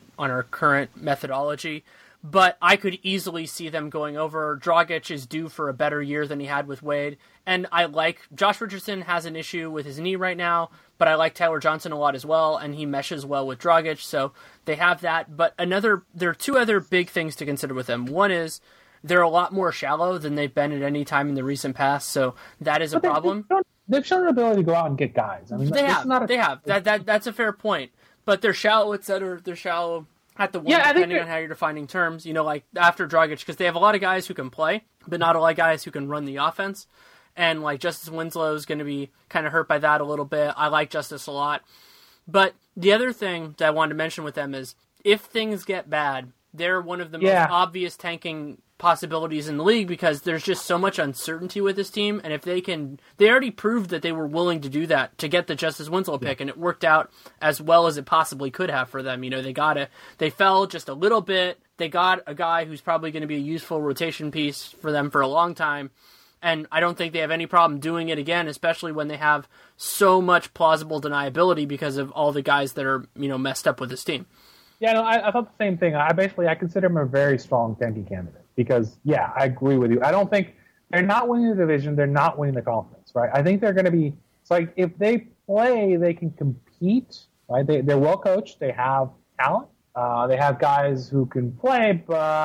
methodology. But I could easily see them going over. Dragic is due for a better year than he had with Wade, and I like Josh Richardson has an issue with his knee right now, but I like Tyler Johnson a lot as well, and he meshes well with Dragic, so they have that. But there are two other big things to consider with them. One is they're a lot more shallow than they've been at any time in the recent past, so that is a problem. They've shown an ability to go out and get guys. I mean, they have. That's a fair point. But they're shallow, etc. They're shallow at the one, depending on how you're defining terms. Like after Dragic, because they have a lot of guys who can play, but not a lot of guys who can run the offense. And like Justice Winslow is going to be kind of hurt by that a little bit. I like Justice a lot. But the other thing that I wanted to mention with them is if things get bad, they're one of the most obvious tanking possibilities in the league because there's just so much uncertainty with this team, and if they already proved that they were willing to do that to get the Justice Winslow pick, and it worked out as well as it possibly could have for them. They fell just a little bit. They got a guy who's probably going to be a useful rotation piece for them for a long time, and I don't think they have any problem doing it again, especially when they have so much plausible deniability because of all the guys that are messed up with this team. Yeah, no, I thought the same thing. I consider him a very strong tanking candidate because, I agree with you. I don't think they're not winning the division. They're not winning the conference, right? I think they're going to be. It's like if they play, they can compete, right? They're well coached. They have talent. They have guys who can play,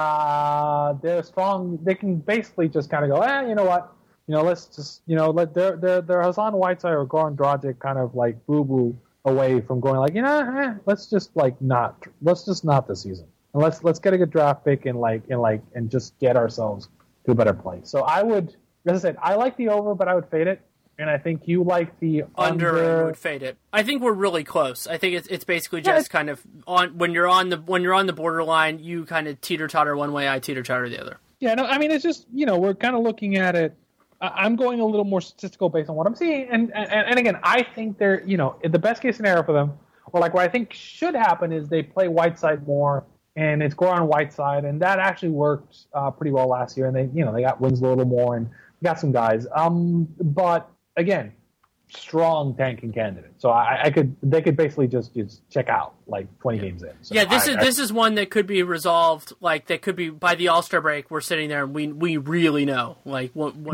but they're strong. They can basically just kind of go, you know what? Let's just let their Hassan Whiteside or Goran Dragic kind of like boo boo away from going like let's just not this season, and let's get a good draft pick and just get ourselves to a better place. So I would, as I said, I like the over, but I would fade it, and I think you like the under. And would fade it. I think we're really close. I think it's basically just kind of on when you're on the borderline, you kind of teeter totter one way, I teeter totter the other. Yeah, no, I mean it's just we're kind of looking at it. I'm going a little more statistical based on what I'm seeing, and again, I think they're the best case scenario for them, or like what I think should happen is they play Whiteside more, and it's Goran Whiteside, and that actually worked pretty well last year, and they got Winslow a little more and got some guys, but again, strong tanking candidate. So they could basically just check out like 20 games in. So this is one that could be resolved. Like that could be by the All-Star break. We're sitting there and we really know. Like what we'll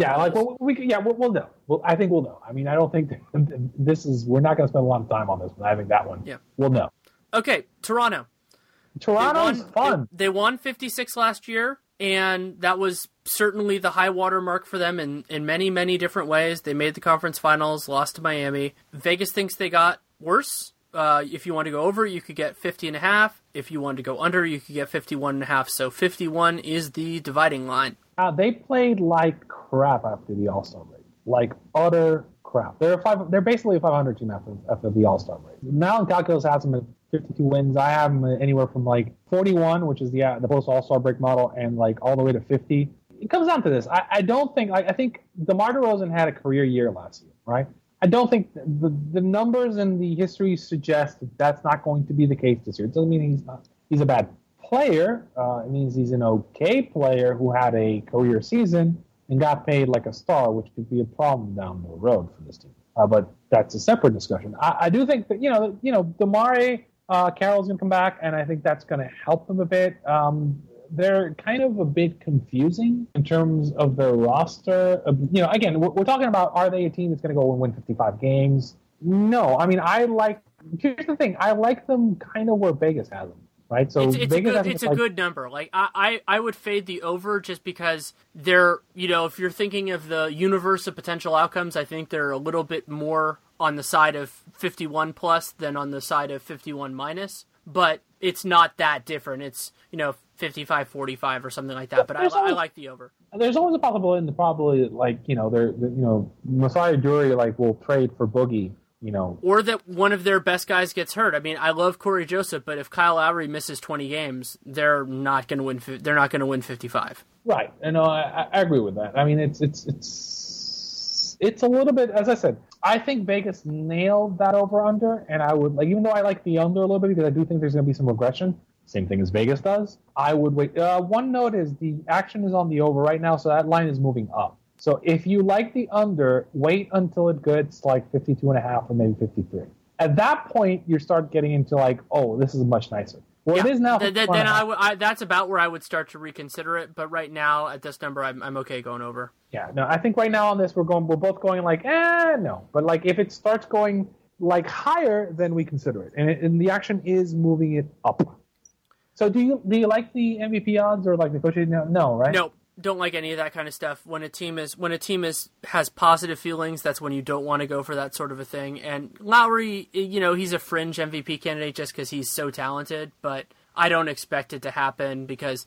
know. I think we'll know. I mean, I don't think we're not going to spend a lot of time on this, but I think that one we'll know. Okay, Toronto's fun. They won 56 last year. And that was certainly the high water mark for them in many, many different ways. They made the conference finals, lost to Miami. Vegas thinks they got worse. If you want to go over, you could get 50.5. If you want to go under, you could get 51.5. So 51 is the dividing line. They played like crap after the All-Star break. Like utter crap. They're basically a 500 team after the All-Star break. Now Calculus has them at 52 wins. I have them anywhere from like 41, which is the post All-Star break model, and like all the way to 50. It comes down to this. I don't think I think DeMar DeRozan had a career year last year, right? I don't think the numbers and the history suggest that that's not going to be the case this year. It doesn't mean he's a bad player. It means he's an okay player who had a career season and got paid like a star, which could be a problem down the road for this team. But that's a separate discussion. I do think that DeMar Carroll's going to come back, and I think that's going to help them a bit. They're kind of a bit confusing in terms of their roster. Again, we're talking about, are they a team that's going to go and win 55 games? No. I mean, here's the thing. I like them kind of where Vegas has them, right? So it's a good number. Like I would fade the over just because they're, if you're thinking of the universe of potential outcomes, I think they're a little bit more on the side of 51 plus than on the side of 51 minus, but it's not that different. It's 55-45 or something like that. But I like the over. There's always a possibility, Messiah Ujiri will trade for Boogie Or that one of their best guys gets hurt. I mean, I love Corey Joseph, but if Kyle Lowry misses 20 games, they're not going to win. They're not going to win 55. Right. And I agree with that. I mean, it's a little bit, as I said, I think Vegas nailed that over-under, and I would, even though I like the under a little bit because I do think there's going to be some regression, same thing as Vegas does, I would wait. One note is the action is on the over right now, so that line is moving up. So if you like the under, wait until it gets 52.5 or maybe 53. At that point, you start getting into this is much nicer. Well, it is now. Then that's about where I would start to reconsider it. But right now, at this number, I'm okay going over. Yeah, no, I think right now on this we're both going no. But if it starts going higher, then we consider it, and the action is moving it up. So do you like the MVP odds or negotiating? No, right? No. Don't like any of that kind of stuff. When a team has positive feelings, that's when you don't want to go for that sort of a thing. And Lowry, he's a fringe MVP candidate just because he's so talented, but I don't expect it to happen because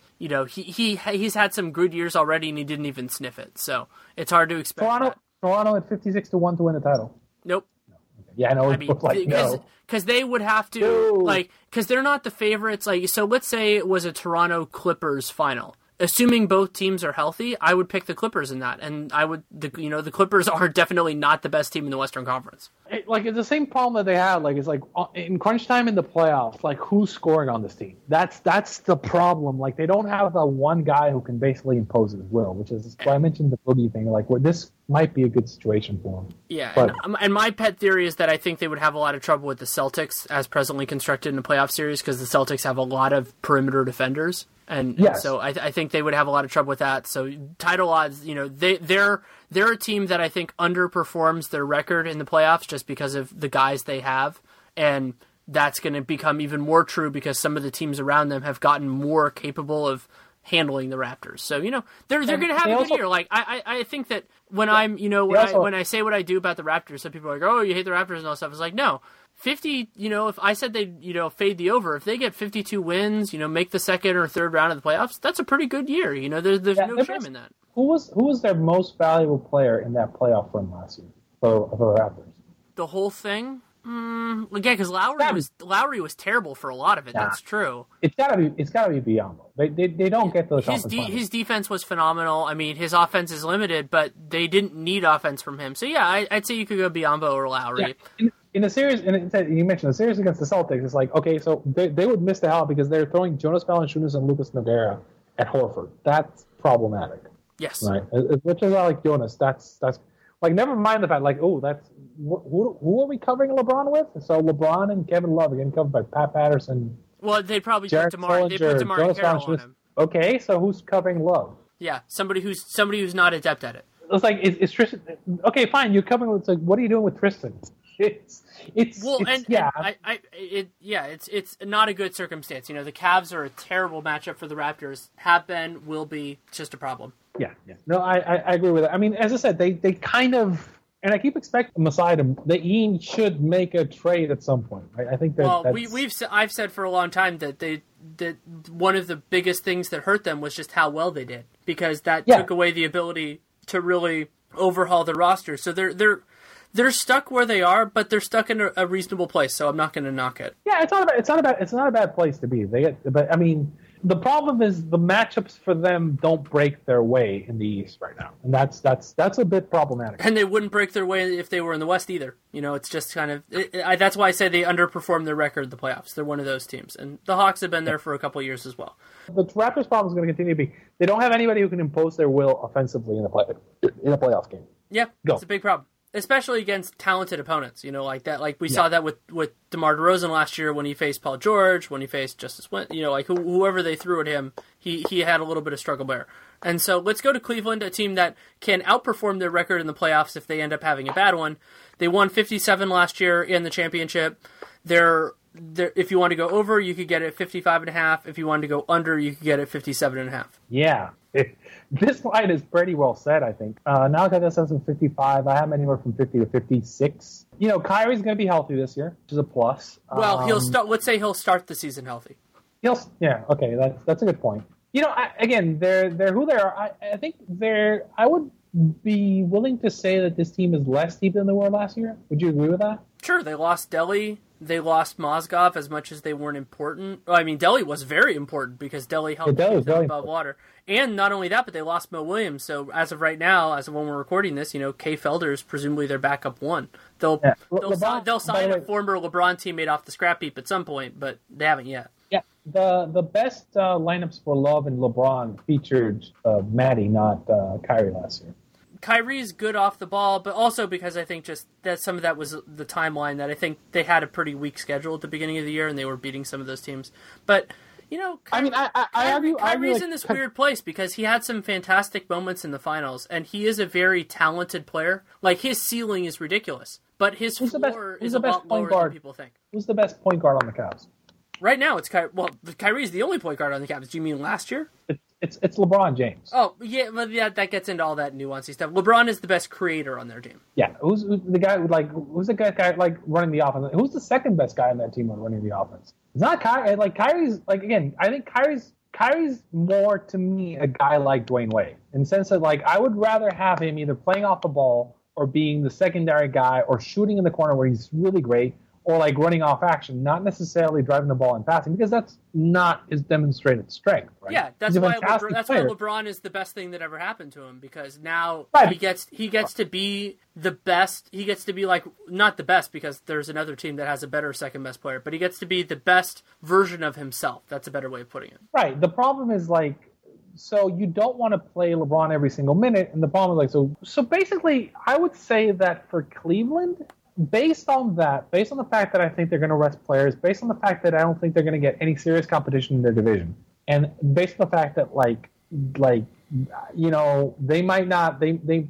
he's had some good years already and he didn't even sniff it. So it's hard to expect. Toronto at 56-1 to win the title. Nope. Yeah, I know. Because they would have to because they're not the favorites. So let's say it was a Toronto Clippers final. Assuming both teams are healthy, I would pick the Clippers in that, and the Clippers are definitely not the best team in the Western Conference. It's the same problem that they had. In crunch time in the playoffs, who's scoring on this team? That's the problem. They don't have the one guy who can basically impose his will, which is why I mentioned the Boogie thing. Where this might be a good situation for him. Yeah, and my pet theory is that I think they would have a lot of trouble with the Celtics as presently constructed in the playoff series because the Celtics have a lot of perimeter defenders. And so I think they would have a lot of trouble with that. So title odds, they're a team that I think underperforms their record in the playoffs just because of the guys they have. And that's going to become even more true because some of the teams around them have gotten more capable of handling the Raptors. So, they're going to have a good year. I think that when when I say what I do about the Raptors, some people are oh, you hate the Raptors and all that stuff. It's no. 50, if I said they, fade the over, if they get 52 wins, make the second or third round of the playoffs, that's a pretty good year. There's no shame in that. Who was their most valuable player in that playoff run last year for the Raptors? The whole thing? Because Lowry was terrible for a lot of it. Yeah. That's true. It's gotta be Biyombo. They don't get those. His defense was phenomenal. I mean, his offense is limited, but they didn't need offense from him. So yeah, I'd say you could go Biyombo or Lowry. Yeah. In the series, and you mentioned the series against the Celtics, it's okay, so they would miss the hell because they're throwing Jonas Valanciunas and Lucas Nogueira at Horford. That's problematic. Yes. Right. As much as I like Jonas, that's never mind the fact that's who are we covering LeBron with? So LeBron and Kevin Love are getting covered by Pat Patterson. Well, they probably put DeMar Carroll on him. Okay, so who's covering Love? Yeah, somebody who's not adept at it. It's Tristan. Okay, fine. You're covering. What are you doing with Tristan? It's not a good circumstance. The Cavs are a terrible matchup for the Raptors. Have been, will be, just a problem. Yeah. No, I agree with that. I mean, as I said, they kind of, and I keep expecting Masai he should make a trade at some point. Right? I think that. Well, I've said for a long time that one of the biggest things that hurt them was just how well they did because that took away the ability to really overhaul the roster. So they're stuck where they are, but they're stuck in a reasonable place. So I'm not going to knock it. Yeah, it's not a bad place to be. But I mean, the problem is the matchups for them don't break their way in the East right now, and that's a bit problematic. And they wouldn't break their way if they were in the West either. It's just kind of that's why I say they underperform their record in the playoffs. They're one of those teams, and the Hawks have been there for a couple of years as well. The Raptors' problem is going to continue to be they don't have anybody who can impose their will offensively in a playoff game. Yeah, it's a big problem. Especially against talented opponents, like that. Like we saw that with DeMar DeRozan last year when he faced Paul George, when he faced Justice Winslow, whoever they threw at him, he had a little bit of struggle there. And so let's go to Cleveland, a team that can outperform their record in the playoffs if they end up having a bad one. They won 57 last year in the championship. If you want to go over, you could get it at 55.5. If you wanted to go under, you could get it at 57.5. Yeah. This line is pretty well set, I think. Now I got this as 55. I have anywhere from 50 to 56. Kyrie's going to be healthy this year, which is a plus. Well, he'll start. Let's say he'll start the season healthy. Okay, that's a good point. They're who they are. I think I would be willing to say that this team is less deep than they were last year. Would you agree with that? Sure, they lost Delhi. They lost Mozgov as much as they weren't important. Well, I mean, Delhi was very important because Delhi helped keep them above water. And not only that, but they lost Mo Williams. So as of right now, as of when we're recording this, Kay Felder is presumably their backup one. They'll sign a former LeBron teammate off the scrap heap at some point, but they haven't yet. Yeah, the best lineups for Love and LeBron featured Maddie, not Kyrie last year. Kyrie's good off the ball, but also because I think just that some of that was the timeline that I think they had a pretty weak schedule at the beginning of the year and they were beating some of those teams. But, Kyrie's in this weird place because he had some fantastic moments in the finals and he is a very talented player. Like, his ceiling is ridiculous, but his floor is a lot lower than people think. Who's the best point guard on the Cavs? Right now, it's Kyrie's the only point guard on the Cavs. Do you mean last year? It's LeBron James. Oh, yeah, but that gets into all that nuancy stuff. LeBron is the best creator on their team. Yeah, who's the guy who's the guy running the offense? Who's the second best guy on that team running the offense? It's not Kyrie. Kyrie's again. I think Kyrie's more to me a guy like Dwayne Wade in the sense that I would rather have him either playing off the ball or being the secondary guy or shooting in the corner where he's really great. Or running off action, not necessarily driving the ball and passing, because that's not his demonstrated strength, right? Yeah, that's why LeBron is the best thing that ever happened to him, because now he gets to be the best. He gets to be not the best because there's another team that has a better second best player, but he gets to be the best version of himself. That's a better way of putting it. Right. The problem is so you don't want to play LeBron every single minute, and the problem is so basically, I would say that for Cleveland. Based on the fact that I think they're going to rest players, based on the fact that I don't think they're going to get any serious competition in their division, and based on the fact that they might not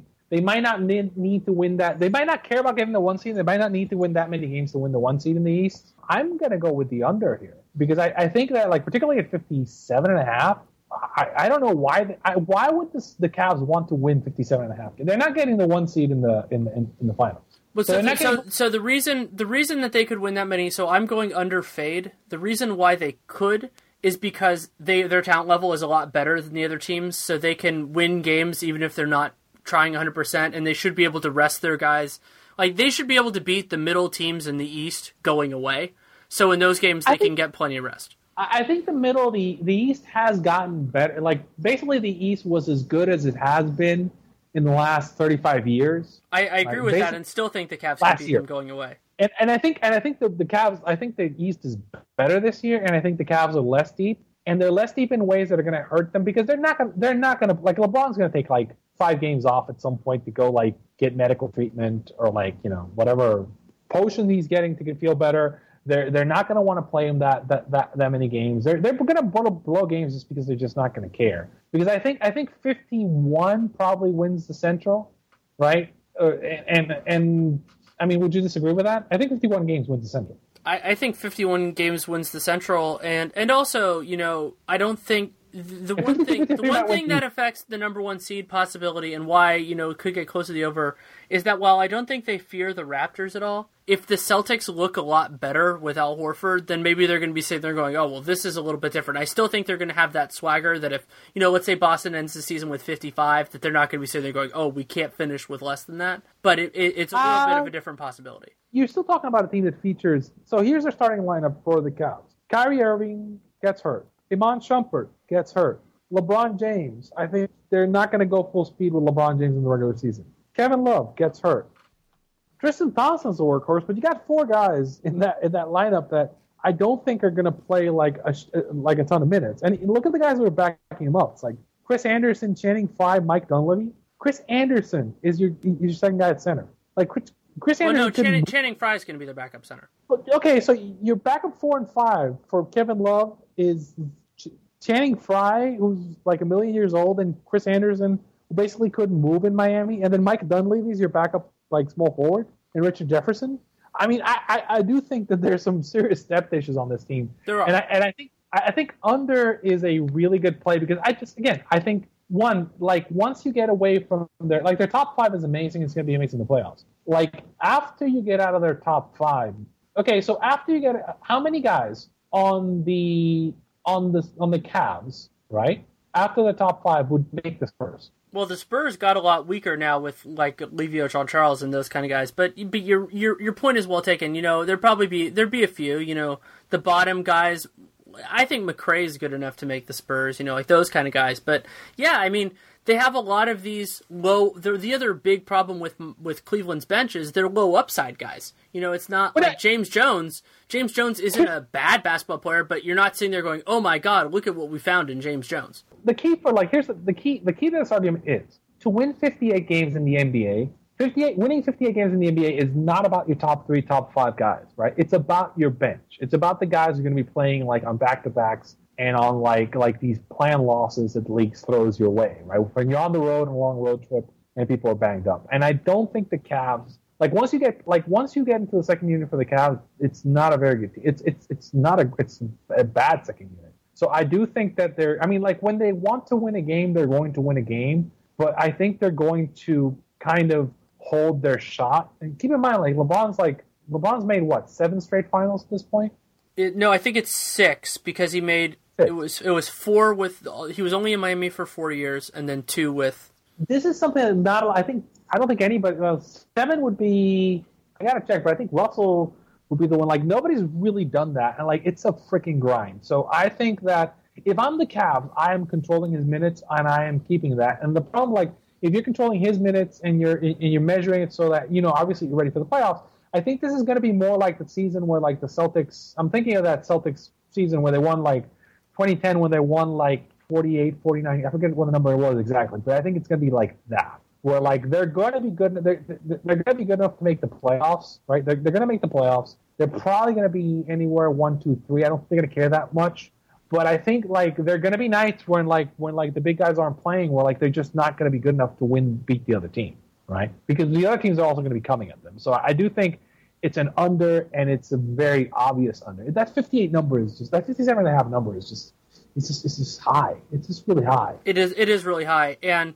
need to win that, they might not care about getting the 1 seed, they might not need to win that many games to win the 1 seed in the East. I'm going to go with the under here because I think that particularly at 57.5. I don't know why. Why would the Cavs want to win 57.5? They're not getting the 1 seed in the finals. But so the reason that they could win that many, so I'm going under fade. The reason why they could is because their talent level is a lot better than the other teams, so they can win games even if they're not trying 100%, and they should be able to rest their guys. They should be able to beat the middle teams in the East going away. So in those games, they can get plenty of rest. I think the East has gotten better. Basically, the East was as good as it has been in the last 35 years. I agree with that and still think the Cavs can beat them going away. And I think the Cavs, I think the East is better this year, and I think the Cavs are less deep. And they're less deep in ways that are going to hurt them because they're not going to LeBron's going to take 5 games off at some point to go get medical treatment or whatever potion he's getting to feel better. They're not going to want to play him that many games. They're going to blow games just because they're just not going to care. Because I think 51 probably wins the Central, right? And I mean, would you disagree with that? I think 51 games wins the Central. I think 51 games wins the Central, and also I don't think the one thing that affects the number 1 seed possibility and why it could get close to the over is that while I don't think they fear the Raptors at all, if the Celtics look a lot better with Al Horford, then maybe they're going to be saying they're going, oh well, this is a little bit different. I still think they're going to have that swagger that if let's say Boston ends the season with 55, that they're not going to be saying they're going, oh, we can't finish with less than that. But it's a little bit of a different possibility. You're still talking about a team that features. So here's their starting lineup for the Cavs: Kyrie Irving gets hurt. Iman Shumpert gets hurt. LeBron James, I think they're not going to go full speed with LeBron James in the regular season. Kevin Love gets hurt. Tristan Thompson's a workhorse, but you got 4 guys in that lineup that I don't think are going to play a ton of minutes. And look at the guys who are backing him up. It's Chris Anderson, Channing Frye, Mike Dunleavy. Chris Anderson is your second guy at center. Chris Anderson. Channing Frye is going to be their backup center. Okay, so your backup 4 and 5 for Kevin Love is Channing Frye, who's a million years old, and Chris Anderson, who basically couldn't move in Miami, and then Mike Dunleavy is your backup small forward, and Richard Jefferson. I mean, I do think that there's some serious depth issues on this team. There are. And I think under is a really good play because I think once you get away from their top 5 is amazing. It's going to be amazing in the playoffs. After you get out of their top 5, okay, so after you get how many guys on the Cavs, right? After the top 5 would make this first. Well, the Spurs got a lot weaker now with like Livio Charles and those kind of guys. But your point is well taken. You know, there'd be a few. You know, the bottom guys. I think McRae is good enough to make the Spurs. You know, like those kind of guys. But yeah, I mean, they have a lot of these low. The other big problem with Cleveland's bench is they're low upside guys. You know, it's not like James Jones. James Jones isn't a bad basketball player, but you're not sitting there going, "Oh my God, look at what we found in James Jones." The key for here's the key to this argument is to win 58 games in the NBA. Winning 58 games in the NBA is not about your top 3, top 5 guys, right? It's about your bench. It's about the guys who are going to be playing like on back-to-backs and on like these planned losses that the league throws your way, right? When you're on the road on a long road trip and people are banged up. And I don't think the Cavs once you get into the second unit for the Cavs, it's not a very good team. It's a bad second unit. So I do think that when they want to win a game, they're going to win a game. But I think they're going to kind of hold their shot. And keep in mind, like LeBron's made 7 straight finals at this point? No, I think it's 6 because he made 6. It was 4 with he was only in Miami for 4 years and then 2 with. This is something that I don't think anybody. 7 would be. I gotta check, but I think Russell would be the one. Like nobody's really done that, and like it's a freaking grind. So I think that if I'm the Cavs, I am controlling his minutes and I am keeping that. And the problem, like if you're controlling his minutes and you're measuring it so that obviously you're ready for the playoffs. I think this is going to be more like the season where like the Celtics. I'm thinking of that Celtics season where they won like 2010 when they won like 48, 49. I forget what the number was exactly, but I think it's going to be like that. Where like they're going to be good. They're going to be good enough to make the playoffs, right? They're going to make the playoffs. They're probably going to be anywhere 1, 2, 3. I don't think they're going to care that much. But I think like there are going to be nights when the big guys aren't playing, where like they're just not going to be good enough to beat the other team, right? Because the other teams are also going to be coming at them. So I do think it's an under, and it's a very obvious under. That 58 number is just that 57.5 number is just it's just high. It's just really high. It is really high. And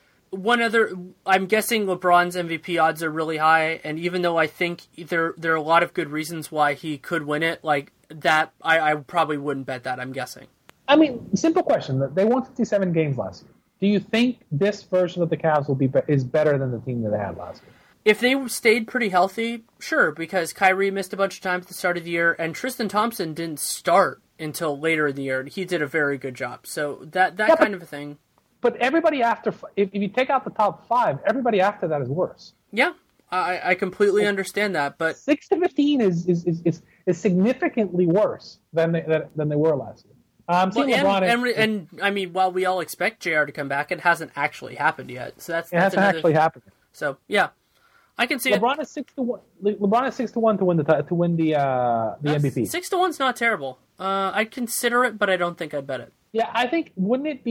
one other, I'm guessing LeBron's MVP odds are really high, and even though I think there are a lot of good reasons why he could win it, like that, I probably wouldn't bet that, I'm guessing. I mean, simple question. They won 57 games last year. Do you think this version of the Cavs is better than the team that they had last year? If they stayed pretty healthy, sure, because Kyrie missed a bunch of times at the start of the year, and Tristan Thompson didn't start until later in the year. He did a very good job. So that kind of a thing. But everybody after, if you take out the top 5, everybody after that is worse. Yeah, I completely understand that. But 6-15 is significantly worse than they were last year. And I mean, while we all expect JR to come back, it hasn't actually happened yet. So that's hasn't actually happened. So yeah, I can see LeBron is 6-1. LeBron is 6-1 to win the MVP. 6-1's not terrible. I'd consider it, but I don't think I'd bet it. Yeah, I think wouldn't it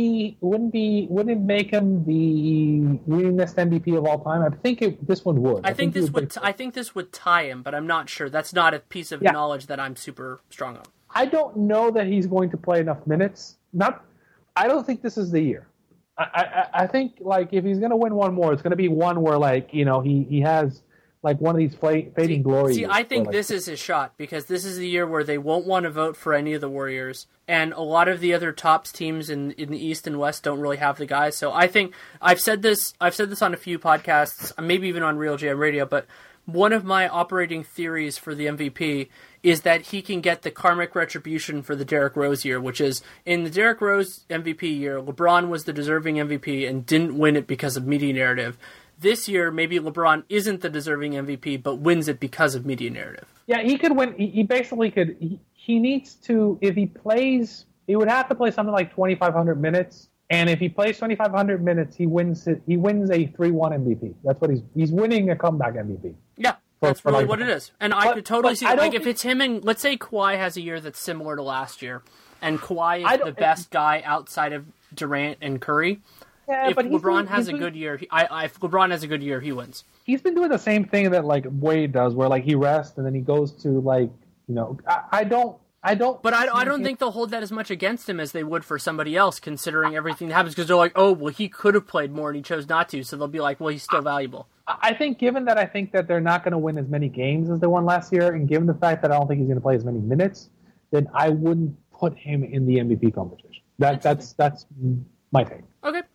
make him the winningest MVP of all time? I think this one would. I think this would tie him, but I'm not sure. That's not a piece of knowledge that I'm super strong on. I don't know that he's going to play enough minutes. I don't think this is the year. I think like if he's going to win one more, it's going to be one where like he has like one of these fading glories. See, I think this is his shot because this is the year where they won't want to vote for any of the Warriors, and a lot of the other tops teams in the East and West don't really have the guys. So I think I've said this on a few podcasts, maybe even on Real Jam Radio, but one of my operating theories for the MVP is that he can get the karmic retribution for the Derrick Rose year, which is in the Derrick Rose MVP year, LeBron was the deserving MVP and didn't win it because of media narrative. This year, maybe LeBron isn't the deserving MVP, but wins it because of media narrative. Yeah, he could win. He basically could. He needs to, if he plays, he would have to play something like 2,500 minutes. And if he plays 2,500 minutes, he wins a 3-1 MVP. That's what he's winning a comeback MVP. Yeah, that's really what it is. And I could totally see that. Like if it's him and let's say Kawhi has a year that's similar to last year, and Kawhi is the best guy outside of Durant and Curry. Yeah, if LeBron has a good year, if LeBron has a good year, he wins. He's been doing the same thing that like Wade does, where like he rests and then he goes to like I don't. But I don't think they'll hold that as much against him as they would for somebody else, considering everything that happens. Because they're like, oh, well, he could have played more and he chose not to, so they'll be like, well, he's still valuable. I think, given that I think that they're not going to win as many games as they won last year, and given the fact that I don't think he's going to play as many minutes, then I wouldn't put him in the MVP competition. That's my take. Okay,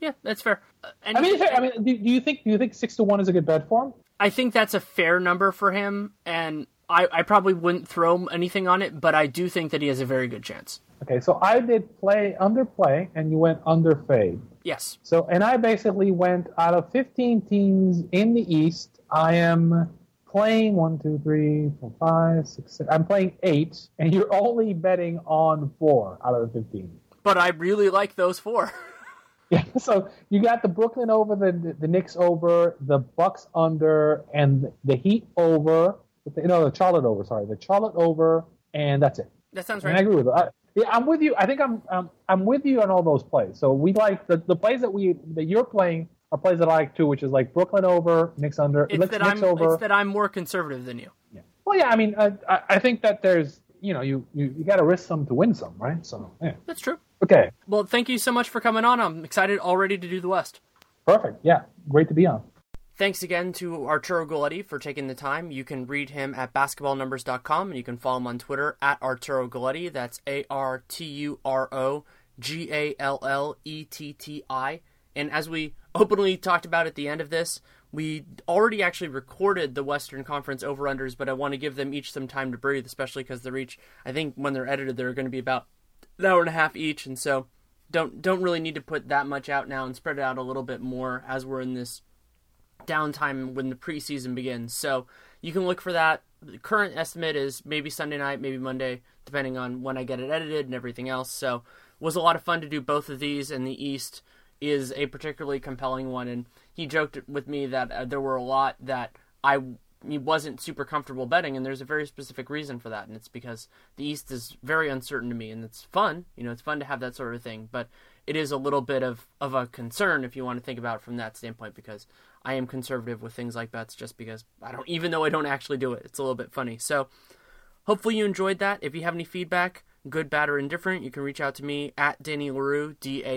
Yeah, that's fair. Do you think 6-1 is a good bet for him? I think that's a fair number for him, and I probably wouldn't throw anything on it, but I do think that he has a very good chance. Okay, so I did under play, and you went under fade. Yes. So, and I basically went out of 15 teams in the East. I am playing 1, 2, 3, 4, 5, 6, 7. I'm playing 8, and you're only betting on 4 out of the 15. But I really like those 4. Yeah, so you got the Brooklyn over, the Knicks over, the Bucks under, and the Heat over. The Charlotte over. Sorry, the Charlotte over, and that's it. That sounds right. And I agree with it. Yeah, I'm with you. I think I'm with you on all those plays. So we like the plays that you're playing are plays that I like too, which is like Brooklyn over, Knicks under. It's that I'm more conservative than you. Yeah. Well, yeah. I mean, I think that there's you got to risk some to win some, right? So yeah. That's true. Okay. Well, thank you so much for coming on. I'm excited already to do the West. Perfect. Yeah. Great to be on. Thanks again to Arturo Galletti for taking the time. You can read him at basketballnumbers.com, and you can follow him on Twitter at Arturo Galletti. That's ARTUROGALLETTI. And as we openly talked about at the end of this, we already actually recorded the Western Conference over-unders, but I want to give them each some time to breathe, especially because they're each, I think when they're edited, they're going to be about an hour and a half each, and so don't really need to put that much out now and spread it out a little bit more as we're in this downtime when the preseason begins. So you can look for that. The current estimate is maybe Sunday night, maybe Monday, depending on when I get it edited and everything else. So it was a lot of fun to do both of these, and the East is a particularly compelling one. And he joked with me that there were a lot that he wasn't super comfortable betting, and there's a very specific reason for that, and it's because the East is very uncertain to me, and it's fun. It's fun to have that sort of thing, but it is a little bit of a concern if you want to think about it from that standpoint, because I am conservative with things like bets just because even though I don't actually do it, it's a little bit funny. So hopefully you enjoyed that. If you have any feedback, good, bad, or indifferent, you can reach out to me at Danny Leroux,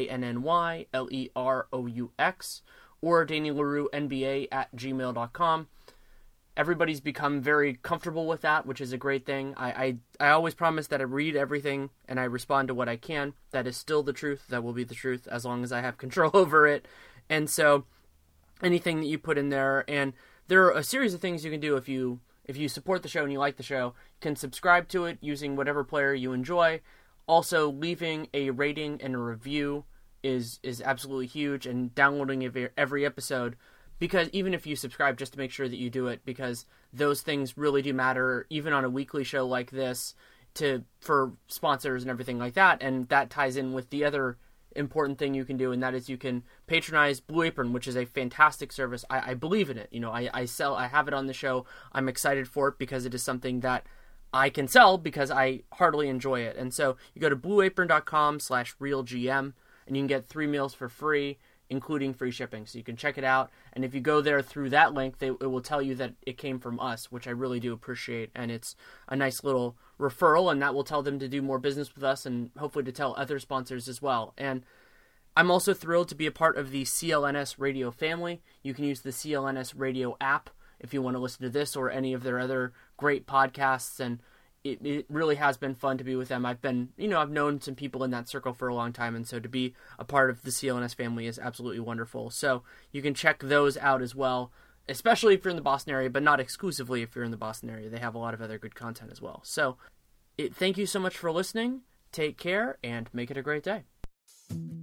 DANNYLEROUX, or DannyLerouxNBA@gmail.com. Everybody's become very comfortable with that, which is a great thing. I always promise that I read everything and I respond to what I can. That is still the truth. That will be the truth as long as I have control over it. And so anything that you put in there, and there are a series of things you can do if you support the show and you like the show. You can subscribe to it using whatever player you enjoy. Also, leaving a rating and a review is absolutely huge, and downloading every episode. Because even if you subscribe, just to make sure that you do it, because those things really do matter, even on a weekly show like this, for sponsors and everything like that. And that ties in with the other important thing you can do, and that is you can patronize Blue Apron, which is a fantastic service. I believe in it. I have it on the show. I'm excited for it because it is something that I can sell because I heartily enjoy it. And so you go to blueapron.com/realgm, and you can get 3 meals for free, including free shipping. So you can check it out. And if you go there through that link, it will tell you that it came from us, which I really do appreciate. And it's a nice little referral, and that will tell them to do more business with us and hopefully to tell other sponsors as well. And I'm also thrilled to be a part of the CLNS Radio family. You can use the CLNS Radio app if you want to listen to this or any of their other great podcasts, and it really has been fun to be with them. I've known some people in that circle for a long time, and so to be a part of the CLNS family is absolutely wonderful. So you can check those out as well, especially if you're in the Boston area, but not exclusively if you're in the Boston area. They have a lot of other good content as well. So thank you so much for listening. Take care, and make it a great day.